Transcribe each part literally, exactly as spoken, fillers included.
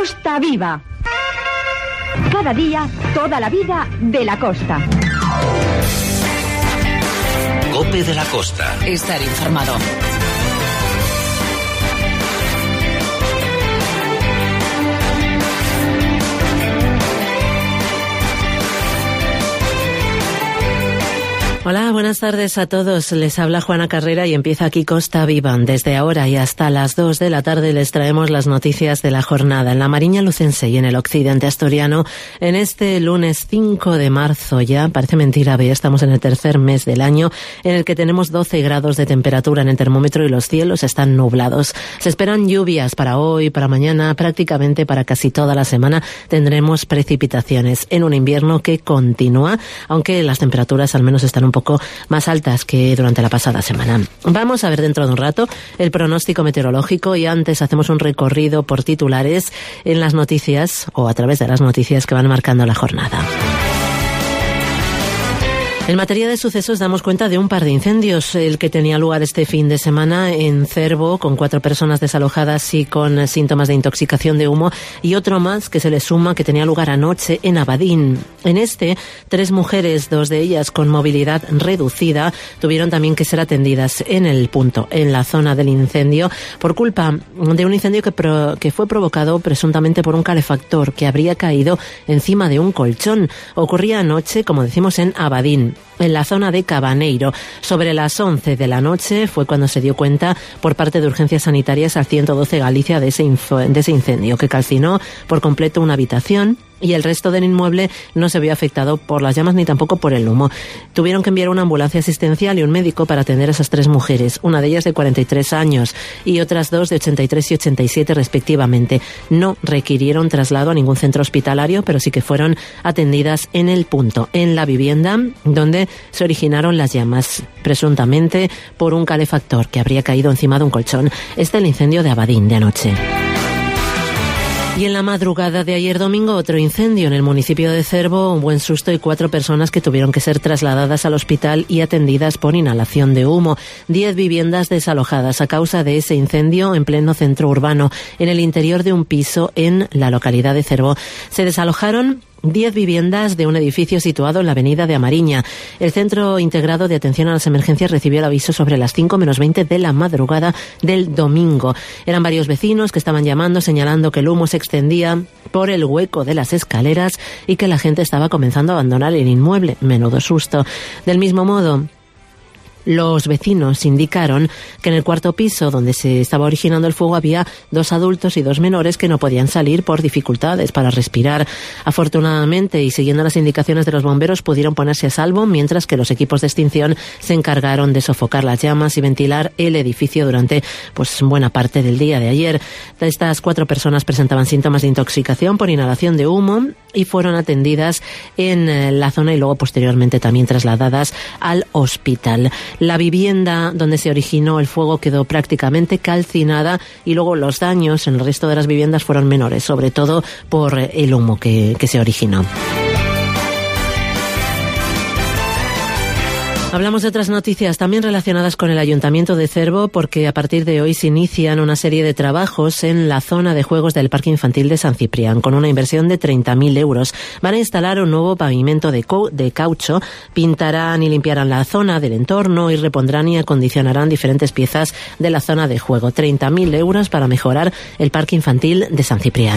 Costa Viva. Cada día, toda la vida de la costa. COPE de la Costa. Estar informado. Hola, buenas tardes a todos. Les habla Juana Carrera y empieza aquí Costa Viva. Desde ahora y hasta las dos de la tarde les traemos las noticias de la jornada en la Mariña Lucense y en el occidente asturiano. En este lunes cinco de marzo ya, parece mentira, ya estamos en el tercer mes del año en el que tenemos doce grados de temperatura en el termómetro y los cielos están nublados. Se esperan lluvias para hoy, para mañana, prácticamente para casi toda la semana tendremos precipitaciones en un invierno que continúa, aunque las temperaturas al menos están un poco más altas que durante la pasada semana. Vamos a ver dentro de un rato el pronóstico meteorológico y antes hacemos un recorrido por titulares en las noticias o a través de las noticias que van marcando la jornada. En materia de sucesos damos cuenta de un par de incendios, el que tenía lugar este fin de semana en Cervo, con cuatro personas desalojadas y con síntomas de intoxicación de humo, y otro más que se le suma que tenía lugar anoche en Abadín. En este, tres mujeres, dos de ellas con movilidad reducida, tuvieron también que ser atendidas en el punto, en la zona del incendio, por culpa de un incendio que, pro, que fue provocado presuntamente por un calefactor que habría caído encima de un colchón. Ocurría anoche, como decimos, en Abadín, en la zona de Cabaneiro. Sobre las once de la noche fue cuando se dio cuenta por parte de Urgencias Sanitarias al ciento doce Galicia de ese, info, de ese incendio que calcinó por completo una habitación y el resto del inmueble no se vio afectado por las llamas ni tampoco por el humo. Tuvieron que enviar una ambulancia asistencial y un médico para atender a esas tres mujeres, una de ellas de cuarenta y tres años y otras dos de ochenta y tres y ochenta y siete respectivamente. No requirieron traslado a ningún centro hospitalario, pero sí que fueron atendidas en el punto, en la vivienda donde se originaron las llamas, presuntamente por un calefactor que habría caído encima de un colchón. Este es el incendio de Abadín de anoche. Y en la madrugada de ayer domingo, otro incendio en el municipio de Cervo, un buen susto y cuatro personas que tuvieron que ser trasladadas al hospital y atendidas por inhalación de humo. Diez viviendas desalojadas a causa de ese incendio en pleno centro urbano, en el interior de un piso en la localidad de Cervo. Se desalojaron diez viviendas de un edificio situado en la avenida de Amariña. El Centro Integrado de Atención a las Emergencias recibió el aviso sobre las cinco menos veinte de la madrugada del domingo. Eran varios vecinos que estaban llamando, señalando que el humo se extendía por el hueco de las escaleras y que la gente estaba comenzando a abandonar el inmueble. Menudo susto. Del mismo modo, los vecinos indicaron que en el cuarto piso donde se estaba originando el fuego había dos adultos y dos menores que no podían salir por dificultades para respirar. Afortunadamente, y siguiendo las indicaciones de los bomberos, pudieron ponerse a salvo, mientras que los equipos de extinción se encargaron de sofocar las llamas y ventilar el edificio durante pues buena parte del día de ayer. Estas cuatro personas presentaban síntomas de intoxicación por inhalación de humo y fueron atendidas en la zona y luego posteriormente también trasladadas al hospital. La vivienda donde se originó el fuego quedó prácticamente calcinada y luego los daños en el resto de las viviendas fueron menores, sobre todo por el humo que, que se originó. Hablamos de otras noticias también relacionadas con el Ayuntamiento de Cervo, porque a partir de hoy se inician una serie de trabajos en la zona de juegos del Parque Infantil de San Ciprián, con una inversión de treinta mil euros. Van a instalar un nuevo pavimento de, co- de caucho, pintarán y limpiarán la zona del entorno y repondrán y acondicionarán diferentes piezas de la zona de juego. treinta mil euros para mejorar el Parque Infantil de San Ciprián.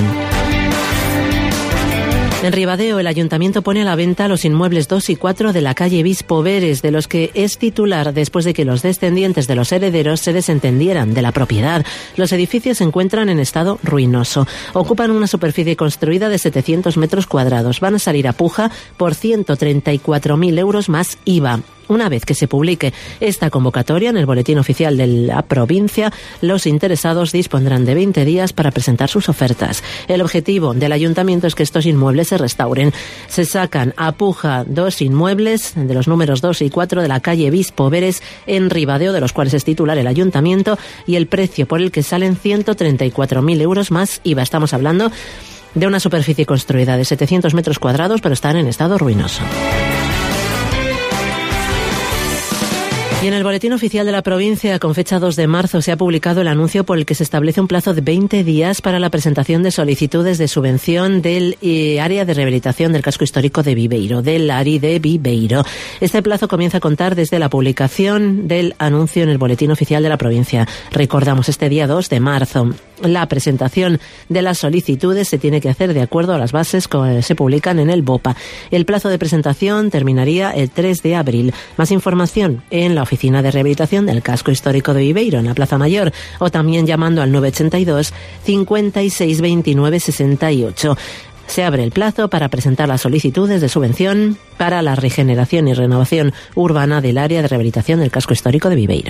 En Ribadeo, el Ayuntamiento pone a la venta los inmuebles dos y cuatro de la calle Bispo Veres, de los que es titular después de que los descendientes de los herederos se desentendieran de la propiedad. Los edificios se encuentran en estado ruinoso. Ocupan una superficie construida de setecientos metros cuadrados. Van a salir a puja por ciento treinta y cuatro mil euros más I V A. Una vez que se publique esta convocatoria en el boletín oficial de la provincia, los interesados dispondrán de veinte días para presentar sus ofertas. El objetivo del ayuntamiento es que estos inmuebles se restauren. Se sacan a puja dos inmuebles de los números dos y cuatro de la calle Bispo Veres en Ribadeo, de los cuales es titular el ayuntamiento, y el precio por el que salen ciento treinta y cuatro mil euros más I V A. Estamos hablando de una superficie construida de setecientos metros cuadrados, pero están en estado ruinoso. Y en el Boletín Oficial de la Provincia, con fecha dos de marzo, se ha publicado el anuncio por el que se establece un plazo de veinte días para la presentación de solicitudes de subvención del eh, área de rehabilitación del casco histórico de Viveiro, del A R I de Viveiro. Este plazo comienza a contar desde la publicación del anuncio en el Boletín Oficial de la Provincia. Recordamos, este día dos de marzo. La presentación de las solicitudes se tiene que hacer de acuerdo a las bases que se publican en el BOPA. El plazo de presentación terminaría el tres de abril. Más información en la Oficina de Rehabilitación del Casco Histórico de Viveiro, en la Plaza Mayor, o también llamando al nueve ochenta y dos, cincuenta y seis, veintinueve, sesenta y ocho. Se abre el plazo para presentar las solicitudes de subvención para la regeneración y renovación urbana del área de rehabilitación del Casco Histórico de Viveiro.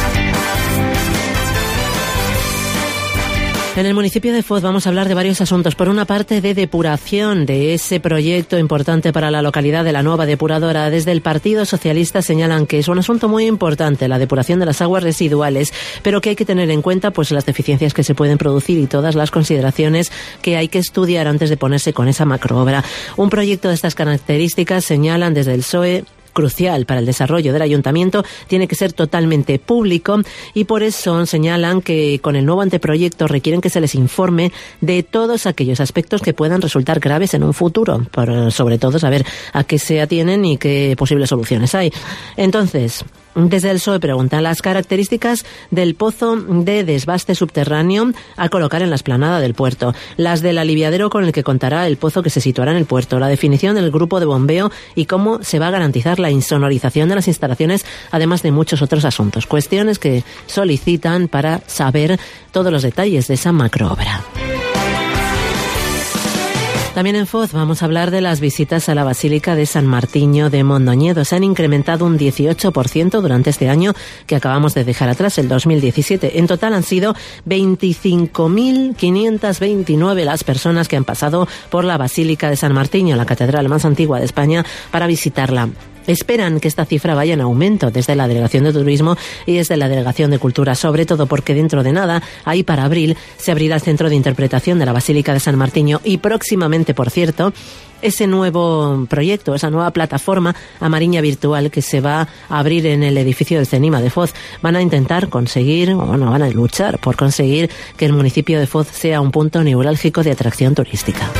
En el municipio de Foz vamos a hablar de varios asuntos. Por una parte, de depuración, de ese proyecto importante para la localidad de la nueva depuradora. Desde el Partido Socialista señalan que es un asunto muy importante, la depuración de las aguas residuales, pero que hay que tener en cuenta pues las deficiencias que se pueden producir y todas las consideraciones que hay que estudiar antes de ponerse con esa macroobra. Un proyecto de estas características, señalan desde el P S O E, crucial para el desarrollo del ayuntamiento, tiene que ser totalmente público y por eso señalan que con el nuevo anteproyecto requieren que se les informe de todos aquellos aspectos que puedan resultar graves en un futuro, por sobre todo saber a qué se atienen y qué posibles soluciones hay. Entonces, desde el P S O E preguntan las características del pozo de desbaste subterráneo a colocar en la explanada del puerto, las del aliviadero con el que contará el pozo que se situará en el puerto, la definición del grupo de bombeo y cómo se va a garantizar la insonorización de las instalaciones, además de muchos otros asuntos. Cuestiones que solicitan para saber todos los detalles de esa macroobra. También en Foz vamos a hablar de las visitas a la Basílica de San Martiño de Mondoñedo. Se han incrementado un dieciocho por ciento durante este año que acabamos de dejar atrás, el dos mil diecisiete. En total han sido veinticinco mil quinientas veintinueve las personas que han pasado por la Basílica de San Martiño, la catedral más antigua de España, para visitarla. Esperan que esta cifra vaya en aumento desde la Delegación de Turismo y desde la Delegación de Cultura, sobre todo porque dentro de nada, ahí para abril, se abrirá el Centro de Interpretación de la Basílica de San Martiño y próximamente, por cierto, ese nuevo proyecto, esa nueva plataforma Amariña Virtual que se va a abrir en el edificio del CENIMA de Foz. Van a intentar conseguir, o bueno, van a luchar por conseguir que el municipio de Foz sea un punto neurálgico de atracción turística.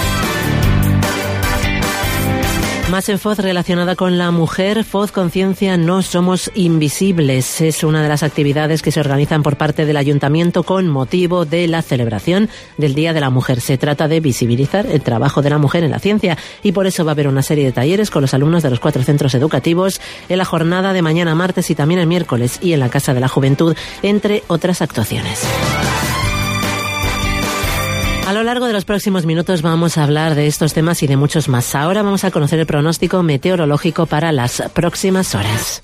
Más en Foz relacionada con la mujer. Foz Conciencia No Somos Invisibles es una de las actividades que se organizan por parte del Ayuntamiento con motivo de la celebración del Día de la Mujer. Se trata de visibilizar el trabajo de la mujer en la ciencia y por eso va a haber una serie de talleres con los alumnos de los cuatro centros educativos en la jornada de mañana martes y también el miércoles y en la Casa de la Juventud, entre otras actuaciones. A lo largo de los próximos minutos vamos a hablar de estos temas y de muchos más. Ahora vamos a conocer el pronóstico meteorológico para las próximas horas.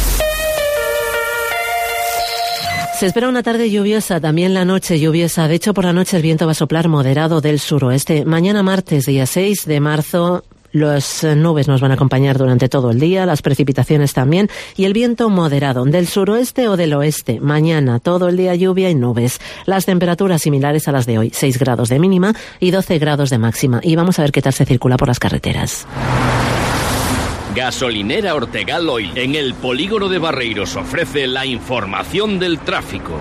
Se espera una tarde lluviosa, también la noche lluviosa. De hecho, por la noche el viento va a soplar moderado del suroeste. Mañana martes, día seis de marzo, las nubes nos van a acompañar durante todo el día, las precipitaciones también, y el viento moderado del suroeste o del oeste. Mañana todo el día lluvia y nubes. Las temperaturas similares a las de hoy, seis grados de mínima y doce grados de máxima. Y vamos a ver qué tal se circula por las carreteras. Gasolinera Ortegal Oil, en el polígono de Barreiros, ofrece la información del tráfico.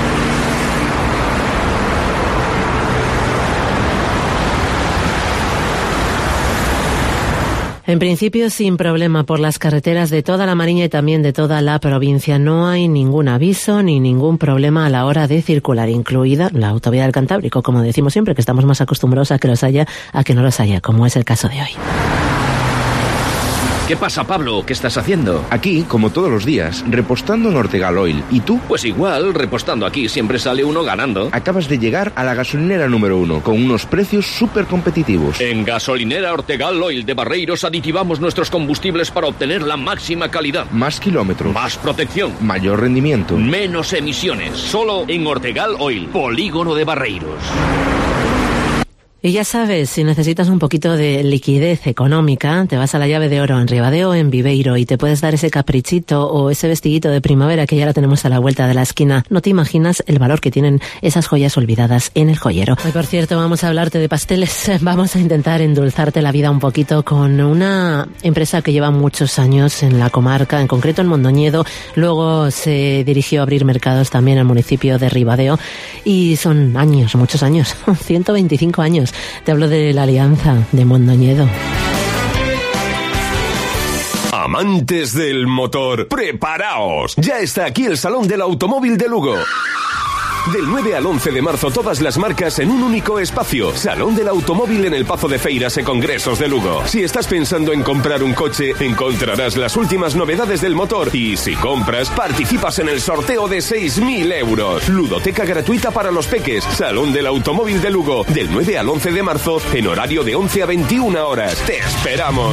En principio, sin problema por las carreteras de toda la Mariña y también de toda la provincia. No hay ningún aviso ni ningún problema a la hora de circular, incluida la autovía del Cantábrico, como decimos siempre, que estamos más acostumbrados a que los haya, a que no los haya, como es el caso de hoy. ¿Qué pasa, Pablo? ¿Qué estás haciendo? Aquí, como todos los días, repostando en Ortegal Oil. ¿Y tú? Pues igual, repostando aquí siempre sale uno ganando. Acabas de llegar a la gasolinera número uno, con unos precios súper competitivos. En Gasolinera Ortegal Oil de Barreiros aditivamos nuestros combustibles para obtener la máxima calidad. Más kilómetros. Más protección. Mayor rendimiento. Menos emisiones. Solo en Ortegal Oil, polígono de Barreiros. Y ya sabes, si necesitas un poquito de liquidez económica, te vas a la Llave de Oro en Ribadeo, en Viveiro, y te puedes dar ese caprichito o ese vestidito de primavera que ya la tenemos a la vuelta de la esquina. No te imaginas el valor que tienen esas joyas olvidadas en el joyero. Hoy, por cierto, vamos a hablarte de pasteles. Vamos a intentar endulzarte la vida un poquito con una empresa que lleva muchos años en la comarca, en concreto en Mondoñedo. Luego se dirigió a abrir mercados también en el municipio de Ribadeo. Y son años, muchos años, ciento veinticinco años. Te hablo de la Alianza de Mondoñedo. Amantes del motor, ¡preparaos! Ya está aquí el Salón del Automóvil de Lugo. Del nueve al once de marzo, todas las marcas en un único espacio. Salón del Automóvil en el Pazo de Feiras e Congresos de Lugo. Si estás pensando en comprar un coche, encontrarás las últimas novedades del motor. Y si compras, participas en el sorteo de seis mil euros. Ludoteca gratuita para los peques. Salón del Automóvil de Lugo. Del nueve al once de marzo, en horario de once a veintiuna horas. ¡Te esperamos!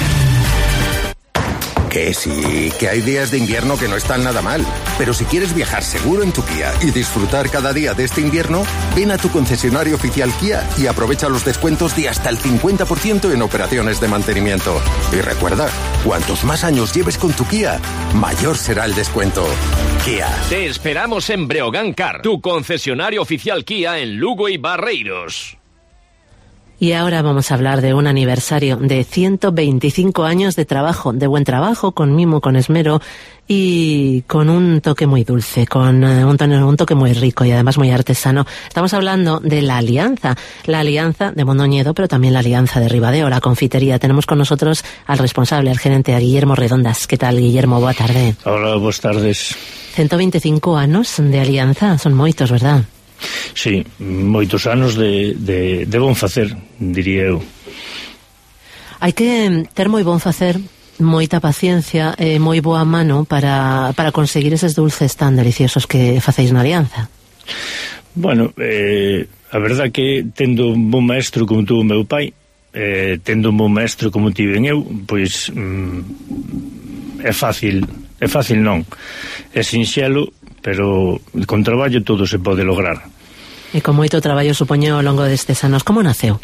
Que sí, que hay días de invierno que no están nada mal. Pero si quieres viajar seguro en tu Kia y disfrutar cada día de este invierno, ven a tu concesionario oficial Kia y aprovecha los descuentos de hasta el cincuenta por ciento en operaciones de mantenimiento. Y recuerda, cuantos más años lleves con tu Kia, mayor será el descuento. Kia. Te esperamos en Breogán Car, tu concesionario oficial Kia en Lugo y Barreiros. Y ahora vamos a hablar de un aniversario de ciento veinticinco años de trabajo, de buen trabajo, con mimo, con esmero y con un toque muy dulce, con uh, un, tono, un toque muy rico y además muy artesano. Estamos hablando de la Alianza, la Alianza de Mondoñedo, pero también la Alianza de Ribadeo, la confitería. Tenemos con nosotros al responsable, al gerente, a Guillermo Redondas. ¿Qué tal, Guillermo? Boa tarde. Hola, boas tardes. ciento veinticinco anos de Alianza, son moitos, verdad? Sí, moitos anos de, de, de bon facer, diría eu. Hai que ter moi bon facer, moita paciencia e moi boa mano para, para conseguir eses dulces tan deliciosos que facéis na Alianza. Bueno, eh, a verdad que tendo un bon maestro como tuvo o meu pai, eh, tendo un bon maestro como tiven eu, pois mm, é fácil, é fácil non, é sinxelo, pero con traballo todo se pode lograr. E con moito traballo, supoño, ao longo destes anos. Como naceu?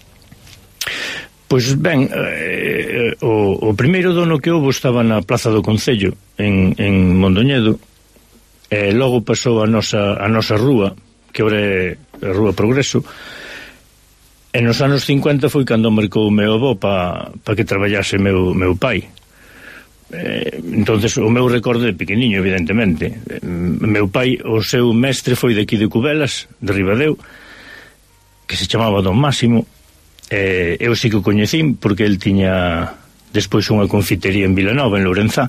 Pois ben, eh, o, o primeiro dono que houve estaba na Plaza do Concello, en, en Mondoñedo, e logo pasou a nosa, a nosa rúa, que ora é a Rúa Progreso, e nos anos cincuenta foi cando marcou o meu avó para pa que traballase meu, meu pai. Eh, entonces o meu recordo de pequeniño, evidentemente. eh, meu pai, o seu mestre foi de aquí de Cubelas, de Ribadeo, que se chamaba Don Máximo. eh, eu sí que o coñecín porque el tiña despois unha confitería en Vilanova, en Lourenzá,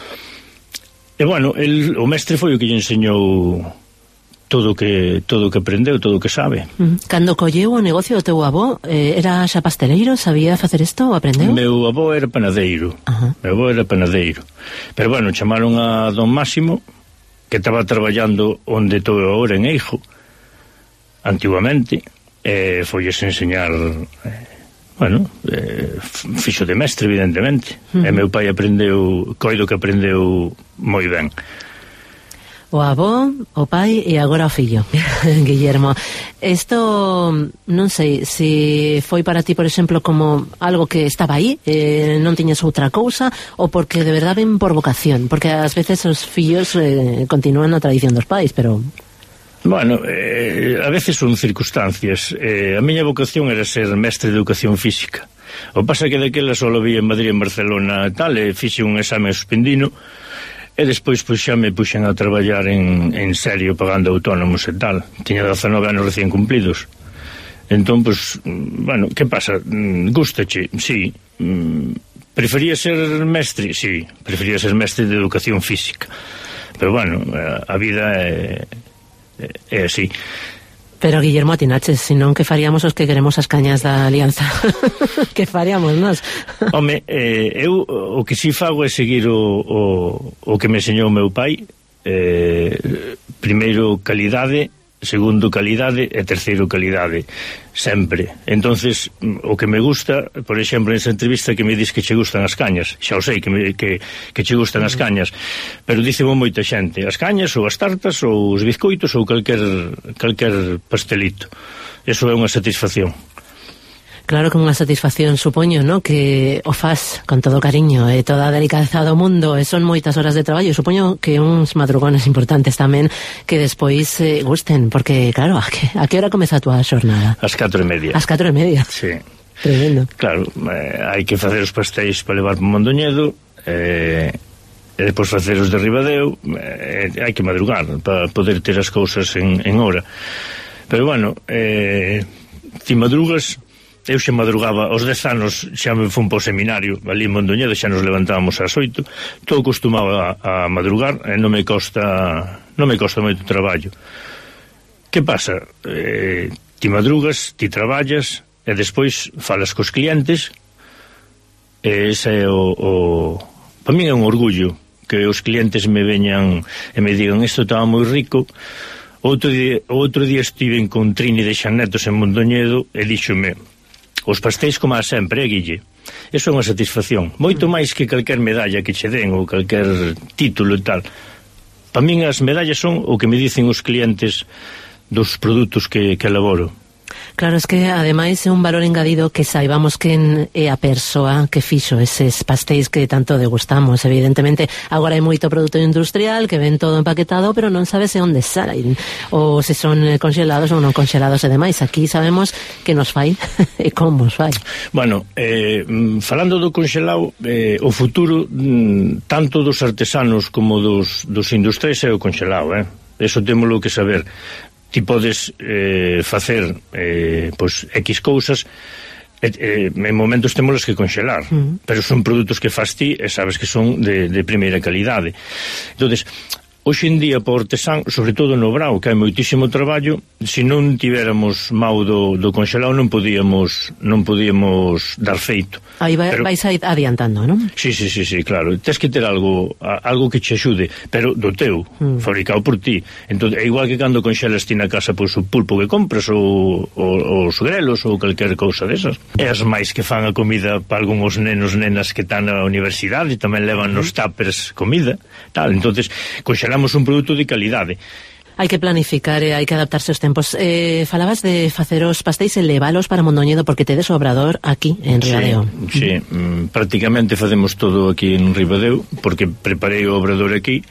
e bueno, el, o mestre foi o que lle enseñou todo que todo que aprendeu, todo que sabe. Cando colleu o negocio do teu avó, eh, era xa pasteleiro, sabía facer isto ou aprendeu? Meu avó era panadeiro. Ajá. Meu avó era panadeiro. Pero bueno, chamaron a Don Máximo, que estaba traballando onde estou agora, en Eijo, antiguamente, e folles enseñar, eh, bueno, eh, fixo de mestre, evidentemente. Uh-huh. E meu pai aprendeu, coido que aprendeu moi ben. O avó, o pai e agora o fillo, Guillermo. Isto, non sei, se foi para ti, por exemplo, como algo que estaba aí, eh, non tiñas outra cousa, ou porque de verdade ven por vocación, porque ás veces os fillos eh, continúan a tradición dos pais, pero... Bueno, eh, a veces son circunstancias. Eh, a miña vocación era ser mestre de educación física. O pasa que daquela só vi en Madrid, en Barcelona e tal, e fixe un exame suspendino, e despois pois xa me puxen a traballar en, en serio pagando autónomos e tal. Tiña dezanove anos recién cumplidos. Entón, pois, bueno, que pasa? Gústache? Sí. Prefería ser mestre? Sí. Prefería ser mestre de educación física. Pero bueno, a vida é, é así. Pero, Guillermo, atinaches, senón que faríamos os que queremos as cañas da Alianza. Que faríamos, nós? Home, eh, eu o que si fago é seguir o, o, o que me enseñou o meu pai. Eh, primeiro, calidade. Segundo, calidade. E terceiro, calidade. Sempre. Entonces, o que me gusta, por exemplo, nesa entrevista que me dis que che gustan as cañas, xa o sei que, me, que, que che gustan as cañas, pero dícemo moita xente, as cañas ou as tartas ou os bizcoitos ou calquer, calquer pastelito. Eso é unha satisfacción. Claro que unha satisfacción, supoño, ¿no? Que o faz con todo cariño e toda a delicadeza do mundo, e son moitas horas de traballo, supoño que uns madrugones importantes tamén que despois eh, gusten, porque claro, a que, a que hora comeza a túa xornada? As catro e media. As catro e media? Sí. Tremendo. Claro, eh, hai que facer os pastéis para levar para Mondoñedo, eh, e depois facer os de Ribadeo, eh, hai que madrugar para poder ter as cousas en, en hora. Pero bueno, eh, ti madrugas. Eu xa madrugaba, aos dez anos xa me fun para o seminario ali en Mondoñedo, xa nos levantábamos ás oito, todo acostumaba a, a madrugar, e non me costa non me costa moito traballo. Que pasa? Eh, ti madrugas, ti traballas, e despois falas cos clientes, e ese é o, o para min é un orgullo que os clientes me veñan e me digan isto estaba moi rico. Outro día, outro día estive con Trini de Xanetos en Mondoñedo e díxome: os pastéis como a sempre, eh, Guille? Eso é unha satisfacción. Moito máis que calquer medalla que che den ou calquer título e tal. Para min as medallas son o que me dicen os clientes dos produtos que, que elaboro. Claro, es que ademais é un valor engadido que saibamos quen é a persoa que fixo eses pastéis que tanto degustamos. Evidentemente, agora hai moito produto industrial que ven todo empaquetado, pero non sabes onde saen, ou se son conxelados ou non conxelados e demais. Aquí sabemos que nos fai e como nos fai. Bueno, eh, falando do conxelado, eh, o futuro mm, tanto dos artesanos como dos, dos industriais é o conxelado, eh? Eso témolo que saber. Ti podes eh, facer eh, pois, X cousas e, eh, en momentos témolas que conxelar, uh-huh. pero son produtos que faz ti e sabes que son de, de primeira calidade. Entonces, hoxe en día, por artesán, sobre todo no Brao, que hai moitísimo traballo, se non tivéramos mau do, do conxelado non podíamos non podíamos dar feito. Aí vai, pero, vais adiantando, non? Sí, sí, sí, sí, claro. Tens que ter algo algo que che axude, pero do teu, mm. fabricado por ti. Entón, é igual que cando conxelas ti na casa pois, o pulpo que compras ou, ou os grelos ou calquer cousa desas. E as máis que fan a comida para algúns nenos, nenas que están na universidade, tamén levan nos tuppers comida, tal. Entonces, conxelamos un produto de calidade. Hai que planificar e hai que adaptarse aos tempos. Eh, falabas de facer os pastéis e levalos para Mondoñedo porque tedes o obrador aquí en Ribadeo. Sí, sí. Mm, prácticamente facemos todo aquí en Ribadeo porque preparei o obrador aquí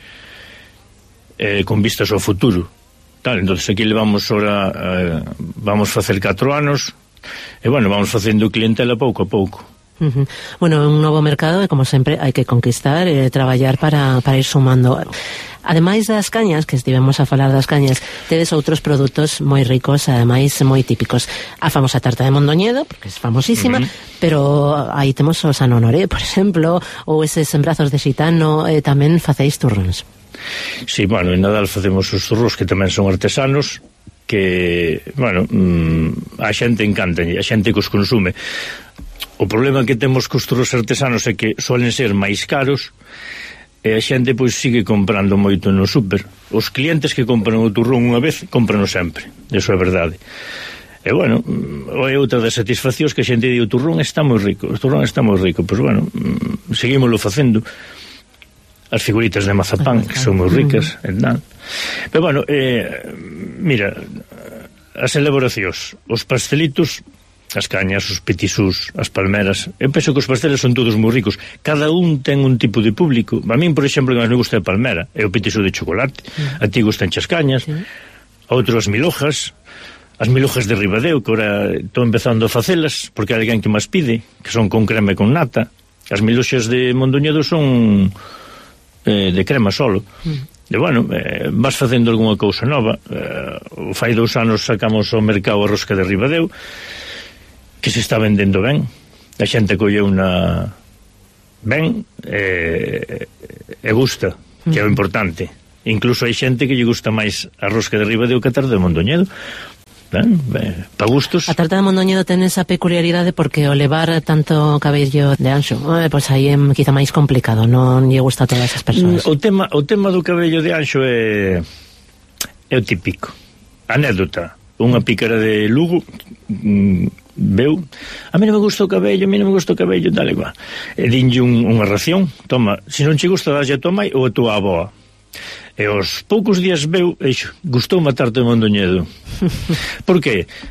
eh, con vistas ao futuro. Tal, entonces aquí levamos ahora eh, vamos facer catro anos e bueno, vamos facendo clientela pouco a pouco. Uh-huh. Bueno, un novo mercado e como sempre hai que conquistar e traballar para, para ir sumando. Ademais das cañas, que estivemos a falar das cañas, tedes outros produtos moi ricos, ademais moi típicos. A famosa tarta de Mondoñedo, porque é famosísima, uh-huh. pero aí temos o San Honoré, por exemplo, ou eses brazos de xitano, e tamén facéis turróns. Sí, bueno, en Nadal facemos os turróns que tamén son artesanos, que, bueno, mmm, a xente encanta, a xente que os consume. O problema que temos cos turróns artesanos é que suelen ser máis caros e a xente pois sigue comprando moito no súper. Os clientes que compran o turrón unha vez, comprano sempre. Eso é verdade. E bueno, é outra das satisfaccións que a xente di o turrón está moi rico, o turrón está moi rico. Pois bueno, seguímoslo facendo. As figuritas de mazapán, que son moi ricas, e tal. Pero bueno, eh, mira, as elaboracións, os pastelitos, as cañas, os petisús, as palmeras. Eu penso que os pasteles son todos moi ricos. Cada un ten un tipo de público. A min, por exemplo, que máis me gusta a palmera é o petisú de chocolate. Mm. A ti gustan as cañas. Sí. A outro as milojas. As milojas de Ribadeo, que ahora estou empezando a facelas, porque hai alguén que máis pide, que son con crema e con nata. As miloxas de Mondoñedo son eh, de crema solo. Mm. E bueno, eh, vas facendo algunha cousa nova. Eh, fai dous anos sacamos ao mercado a rosca de Ribadeo, que se está vendendo ben, a xente colleu na ben e, e gusta, que é o importante. Incluso hai xente que lle gusta máis a rosca de Ribadeo que a tarta de Mondoñedo. Ben, ben, pa gustos. A tarta de Mondoñedo ten esa peculiaridade porque o levar tanto cabello de anxo, eh, pois aí é quizá máis complicado, non lle gusta a todas as persoas. O tema, o tema do cabello de anxo é é o típico. Anécdota, unha pícara de Lugo mm, veu, a mí non me gusta o cabello, a mí non me gusta o cabello, tal e igual. E dinlle un, unha ración, toma, se non che gusta, dalle a tua mai ou a tua aboa. E aos poucos días veu, e gustou matar-te de Mondoñedo. Por que?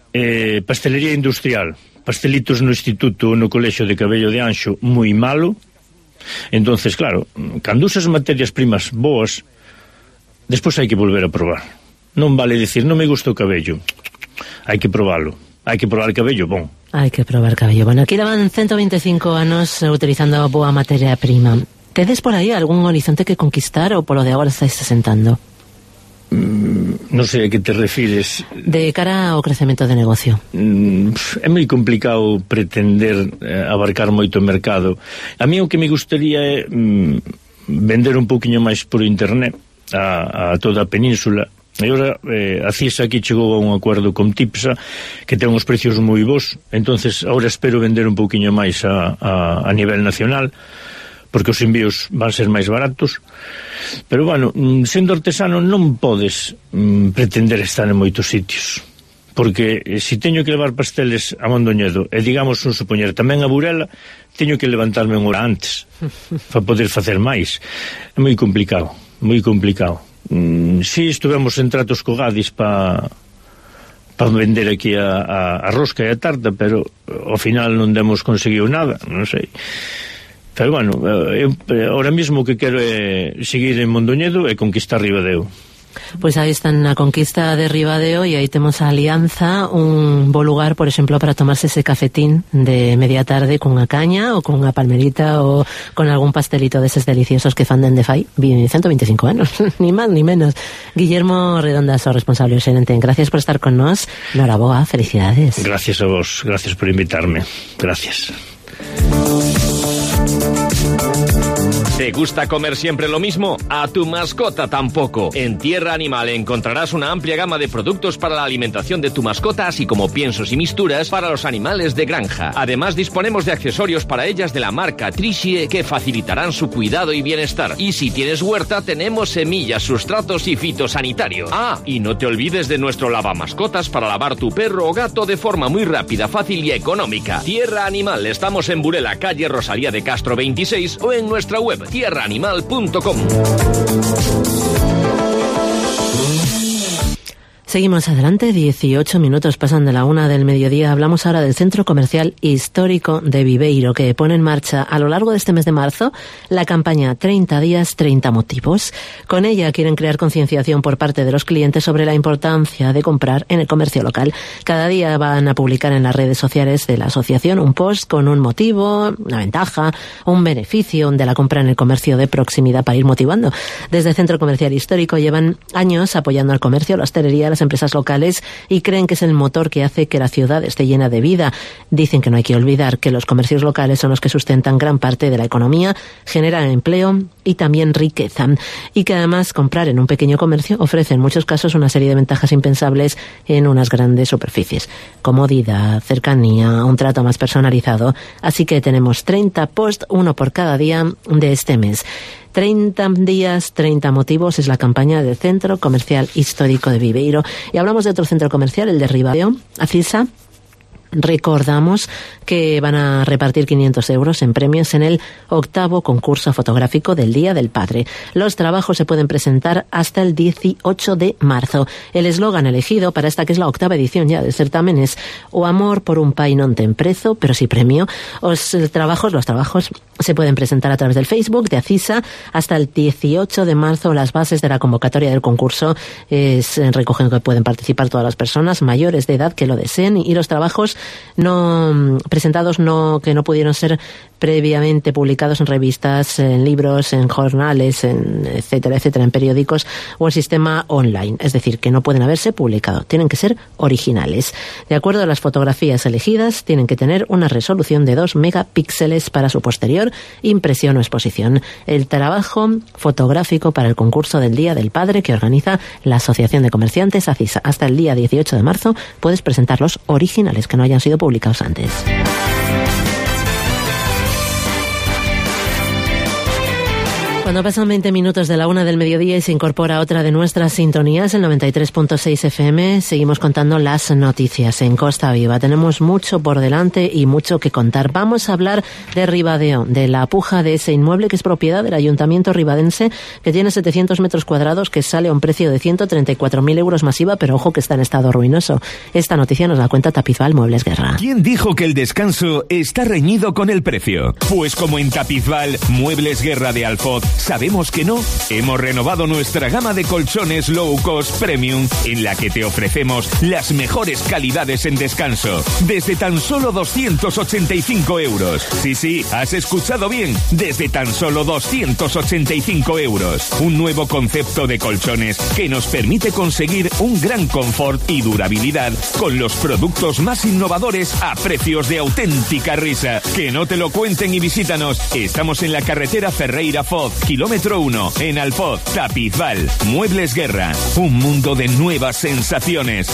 eh, pastelería industrial, pastelitos no instituto, no colexo de Cabello de Anxo, moi malo. Entonces, claro, cando usas materias primas boas, despois hai que volver a probar. Non vale dicir, non me gusta o cabello, hai que probalo, hai que probar cabello bon. Hai que probar cabello bueno. Aquí levan ciento veinticinco anos utilizando boa materia prima. Tedes por aí algún horizonte que conquistar ou polo de agora estáis asentando? Mm, non sei a que te refires. De cara ao crecemento de negocio. Mm, é moi complicado pretender eh, abarcar moito mercado. A mí o que me gustaría é mm, vender un pouquiño máis por internet a, a toda a península. E ora eh, a CISA aquí chegou a un acordo con TIPSA que ten uns precios moi bons. Entonces agora espero vender un pouquiño máis a, a, a nivel nacional, porque os envíos van ser máis baratos. Pero, bueno, sendo artesano non podes mm, pretender estar en moitos sitios, porque eh, se teño que levar pasteles a Mondoñedo e, digamos, un supoñer tamén a Burela, teño que levantarme unha hora antes para poder facer máis. É moi complicado, moi complicado. Mm, si estuvemos en tratos co Gadis para pa vender aquí a, a, a rosca e a tarta, pero ao final non demos conseguido nada, non sei. Pero, bueno, eu ahora mismo o que quero é seguir en Mondoñedo e conquistar Ribadeo. Pois aí están na conquista de Ribadeo e aí temos a Alianza, un bo lugar, por exemplo, para tomarse ese cafetín de media tarde con unha caña ou con unha palmerita ou con algún pastelito deses deliciosos que fan dende fai ciento veinticinco anos, ni máis ni menos. Guillermo Redondas, o responsable xerente, gracias por estar con nós. Noraboa, felicidades. Gracias a vos, gracias por invitarme. Gracias. ¿Te gusta comer siempre lo mismo? A tu mascota tampoco. En Tierra Animal encontrarás una amplia gama de productos para la alimentación de tu mascota, así como piensos y misturas para los animales de granja. Además, disponemos de accesorios para ellas de la marca Trixie que facilitarán su cuidado y bienestar. Y si tienes huerta, tenemos semillas, sustratos y fitosanitario. Ah, y no te olvides de nuestro lavamascotas para lavar tu perro o gato de forma muy rápida, fácil y económica. Tierra Animal, estamos en Burela, calle Rosalía de Castro veintiséis, o en nuestra web tierra animal punto com. Seguimos adelante, dieciocho minutos pasan de la una del mediodía. Hablamos ahora del Centro Comercial Histórico de Viveiro, que pone en marcha a lo largo de este mes de marzo la campaña treinta días, treinta motivos. Con ella quieren crear concienciación por parte de los clientes sobre la importancia de comprar en el comercio local. Cada día van a publicar en las redes sociales de la asociación un post con un motivo, una ventaja, un beneficio de la compra en el comercio de proximidad para ir motivando. Desde el Centro Comercial Histórico llevan años apoyando al comercio, la hostelería, las empresas locales y creen que es el motor que hace que la ciudad esté llena de vida. Dicen que no hay que olvidar que los comercios locales son los que sustentan gran parte de la economía, generan empleo y también riqueza, y que además comprar en un pequeño comercio ofrece en muchos casos una serie de ventajas impensables en unas grandes superficies: comodidad, cercanía, un trato más personalizado. Así que tenemos treinta posts, uno por cada día de este mes. treinta días, treinta motivos es la campaña del Centro Comercial Histórico de Viveiro. Y hablamos de otro centro comercial, el de Ribadeo, ACISA. Recordamos que van a repartir quinientos euros en premios en el octavo concurso fotográfico del Día del Padre. Los trabajos se pueden presentar hasta el dieciocho de marzo. El eslogan elegido para esta, que es la octava edición ya del certamen, es "O amor por un pai non ten prezo, pero sí premio". Os trabajos, los trabajos se pueden presentar a través del Facebook de ACISA hasta el dieciocho de marzo. Las bases de la convocatoria del concurso es, recogen que pueden participar todas las personas mayores de edad que lo deseen, y los trabajos no presentados no que no pudieron ser previamente publicados en revistas, en libros, en jornales, en etcétera, etcétera, en periódicos o en sistema online. Es decir, que no pueden haberse publicado. Tienen que ser originales. De acuerdo a las fotografías elegidas, tienen que tener una resolución de dos megapíxeles para su posterior impresión o exposición. El trabajo fotográfico para el concurso del Día del Padre que organiza la Asociación de Comerciantes ACISA. Hasta el día dieciocho de marzo puedes presentar los originales que no hayan sido publicados antes. Cuando pasan veinte minutos de la una del mediodía y se incorpora otra de nuestras sintonías, el noventa y tres punto seis F M, seguimos contando las noticias en Costa Viva. Tenemos mucho por delante y mucho que contar. Vamos a hablar de Ribadeo, de la puja de ese inmueble que es propiedad del Ayuntamiento ribadense, que tiene setecientos metros cuadrados, que sale a un precio de ciento treinta y cuatro mil euros masiva, pero ojo que está en estado ruinoso. Esta noticia nos la cuenta Tapizval Muebles Guerra. ¿Quién dijo que el descanso está reñido con el precio? Pues como en Tapizval Muebles Guerra de Alfoz sabemos que no, hemos renovado nuestra gama de colchones low cost premium, en la que te ofrecemos las mejores calidades en descanso, desde tan solo doscientos ochenta y cinco euros. Sí, sí, has escuchado bien, desde tan solo doscientos ochenta y cinco euros. Un nuevo concepto de colchones que nos permite conseguir un gran confort y durabilidad con los productos más innovadores a precios de auténtica risa. Que no te lo cuenten y visítanos. Estamos en la carretera Ferreira-Foz, kilómetro uno, en Alfoz, Tapizval. Muebles Guerra, un mundo de nuevas sensaciones.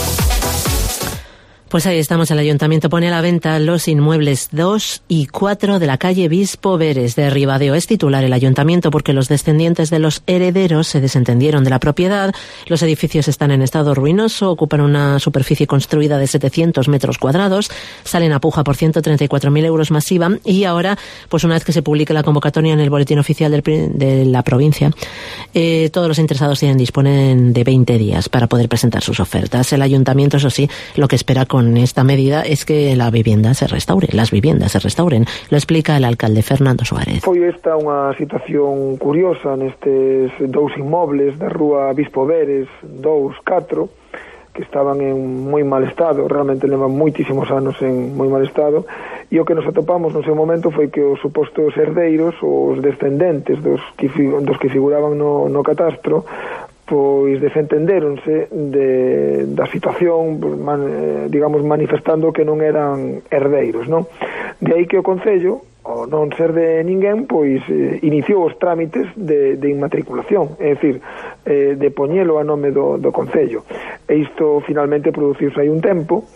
Pues ahí estamos, el Ayuntamiento pone a la venta los inmuebles dos y cuatro de la calle Bispo Veres de Ribadeo. Es titular el Ayuntamiento porque los descendientes de los herederos se desentendieron de la propiedad. Los edificios están en estado ruinoso, ocupan una superficie construida de setecientos metros cuadrados, salen a puja por ciento treinta y cuatro mil euros masiva y ahora, pues una vez que se publique la convocatoria en el boletín oficial del, de la provincia, eh, todos los interesados tienen, disponen de veinte días para poder presentar sus ofertas. El Ayuntamiento, eso sí, lo que espera con esta medida es que la vivienda se restaure, las viviendas se restauren. Lo explica el alcalde Fernando Suárez. Foi esta unha situación curiosa nestes dous inmobles da rúa Bispo Veres dous catro, que estaban en moi mal estado, realmente levan moitísimos anos en moi mal estado, e o que nos atopamos no seu momento foi que os supostos herdeiros, os descendentes dos que, dos que figuraban no, no catastro, pois desentendéronse de, da situación, man, eh, digamos, manifestando que non eran herdeiros, non? De aí que o Concello, ao non ser de ninguén, pois eh, iniciou os trámites de, de inmatriculación, é dicir, eh, de poñelo a nome do, do Concello. E isto finalmente produciuse hai un tempo,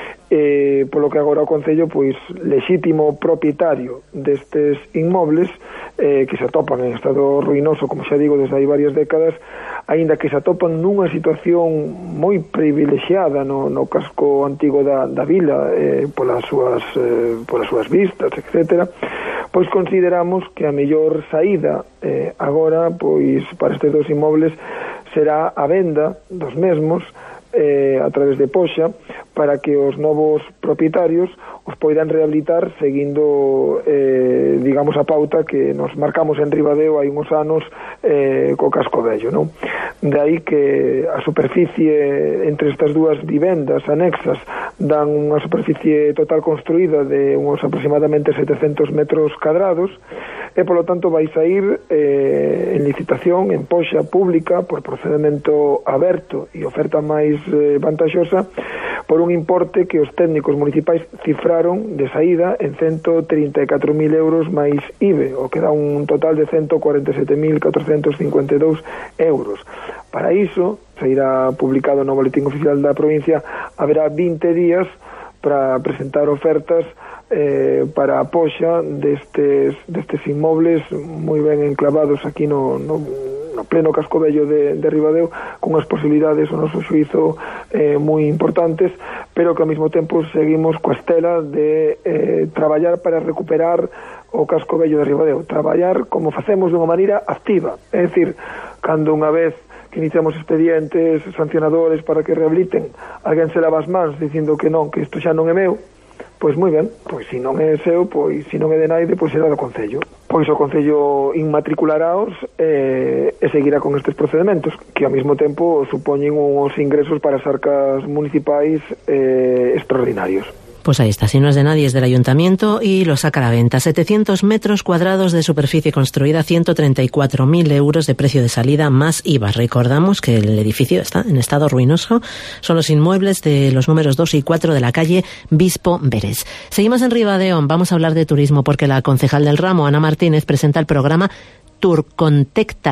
eh, polo que agora o Concello, pois, lexítimo propietario destes inmobles, eh, que se atopan en estado ruinoso, como xa digo, desde hai varias décadas, aínda que se atopan nunha situación moi privilexiada no, no casco antigo da, da vila, eh, polas súas eh, polas súas vistas, etcétera, pois consideramos que a mellor saída eh, agora, pois, para estes dos inmobles será a venda dos mesmos eh, a través de poxa, para que os novos propietarios os poidan rehabilitar seguindo, eh, digamos, a pauta que nos marcamos en Ribadeo hai uns anos eh, co casco vello, non? De aí que a superficie entre estas dúas vivendas anexas dan unha superficie total construída de uns aproximadamente setecentos metros cadrados e, polo tanto, vai sair eh, en licitación, en poxa pública, por procedimento aberto e oferta máis eh, vantaxosa, por un importe que os técnicos municipais cifraron de saída en ciento treinta e catro mil euros máis I V E, o que dá un total de ciento cuarenta e sete mil catrocentos cincuenta e dous euros. Para iso, se irá publicado no boletín oficial da provincia, haberá vinte días para presentar ofertas eh, para a poxa destes, destes inmobles moi ben enclavados aquí no, no, no pleno casco vello de, de Ribadeo, con as posibilidades, o noso xuizo, eh, moi importantes, pero que ao mesmo tempo seguimos coa estela de eh, traballar para recuperar o casco vello de Ribadeo, traballar como facemos dunha maneira activa, é dicir, cando unha vez que iniciamos expedientes sancionadores para que rehabiliten, alguén se lava as mans dicindo que non, que isto xa non é meu, pois moi ben, pois se non é seu, pois se non é de naide, pois será do Concello. Pois o Concello inmatricularáos eh, e seguirá con estes procedementos, que ao mesmo tempo supoñen uns ingresos para as arcas municipais eh, extraordinarios. Pues ahí está, si no es de nadie, es del Ayuntamiento y lo saca a la venta. setecientos metros cuadrados de superficie construida, ciento treinta y cuatro mil euros de precio de salida más I V A. Recordamos que el edificio está en estado ruinoso. Son los inmuebles de los números dos y cuatro de la calle Bispo Veres. Seguimos en Ribadeo, vamos a hablar de turismo porque la concejal del ramo, Ana Martínez, presenta el programa Turcontéctate.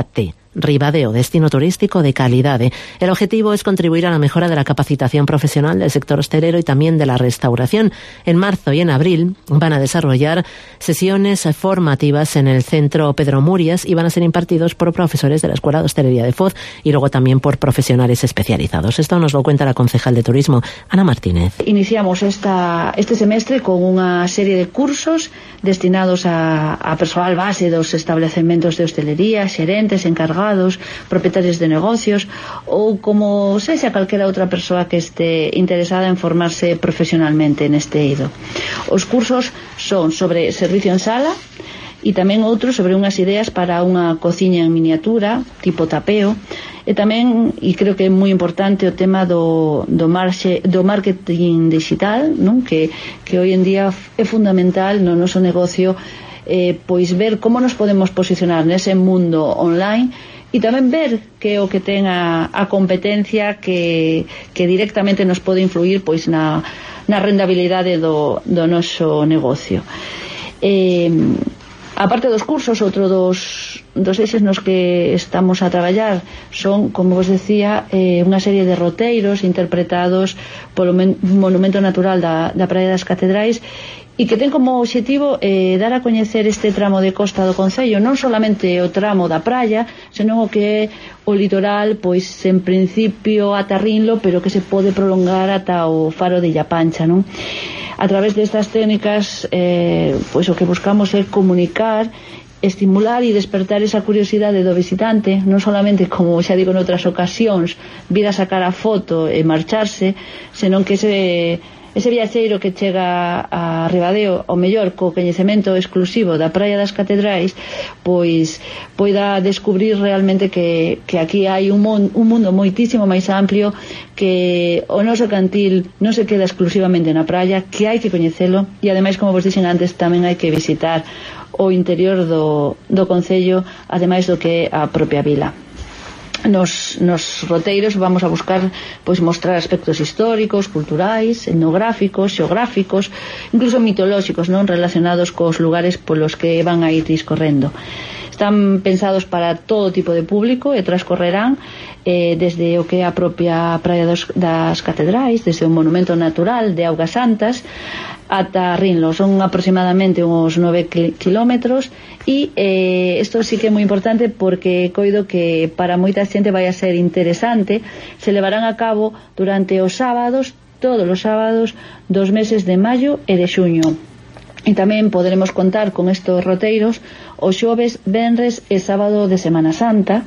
Ribadeo, destino turístico de calidad. El objetivo es contribuir a la mejora de la capacitación profesional del sector hostelero y también de la restauración. En marzo y en abril van a desarrollar sesiones formativas en el Centro Pedro Murias y van a ser impartidos por profesores de la Escuela de Hostelería de Foz y luego también por profesionales especializados. Esto nos lo cuenta la concejal de Turismo, Ana Martínez. Iniciamos esta, este semestre con unha serie de cursos destinados a, a persoal base dos establecementos de hostelería, xerentes, encargados, propietarios de negocios ou como sexa calquera outra persoa que este interesada en formarse profesionalmente neste eido. Os cursos son sobre servicio en sala e tamén outros sobre unhas ideas para unha cociña en miniatura, tipo tapeo, e tamén, e creo que é moi importante, o tema do, do, marxe, do marketing digital, non? Que, que hoy en día é fundamental no noso negocio, eh, pois ver como nos podemos posicionar nese mundo online e tamén ver que o que ten a, a competencia que, que directamente nos pode influir pois na, na rentabilidade do, do noso negocio. Eh, aparte dos cursos, outro dos, dos eixes nos que estamos a traballar son, como vos decía, eh, unha serie de roteiros interpretados polo Monumento Natural da, da Praia das Catedrais e que ten como objetivo eh, dar a coñecer este tramo de costa do concello, non solamente o tramo da praia, senón o que é o litoral, pois en principio ata Rinlo, pero que se pode prolongar ata o faro de Illapancha, non? A través destas técnicas, eh, pois o que buscamos é comunicar, estimular e despertar esa curiosidade do visitante, non solamente, como xa digo noutras ocasións, vir a sacar a foto e marcharse, senón que ese ese viaxeiro que chega a Ribadeo, ao mellor co coñecemento exclusivo da Praia das Catedrais, pois poida descubrir realmente que, que aquí hai un, mon, un mundo moitísimo máis amplio, que o noso cantil non se queda exclusivamente na praia, que hai que coñecelo e ademais, como vos dixen antes, tamén hai que visitar o interior do, do concello, ademais do que é a propia vila. Nos, nos roteiros vamos a buscar pois mostrar aspectos históricos, culturais, etnográficos, xeográficos, incluso mitolóxicos, non, relacionados cos lugares polos que van a ir discorrendo. Están pensados para todo tipo de público e transcorrerán eh, desde o que é a propia Praia dos, das Catedrais, desde o Monumento Natural de Augas Santas ata Rinlo. Son aproximadamente uns nove kilómetros e eh, isto sí que é moi importante porque coido que para moita xente vai a ser interesante. Se levarán a cabo durante os sábados, todos os sábados dos meses de maio e de xuño. E tamén poderemos contar con estos roteiros os xoves, venres e sábado de Semana Santa.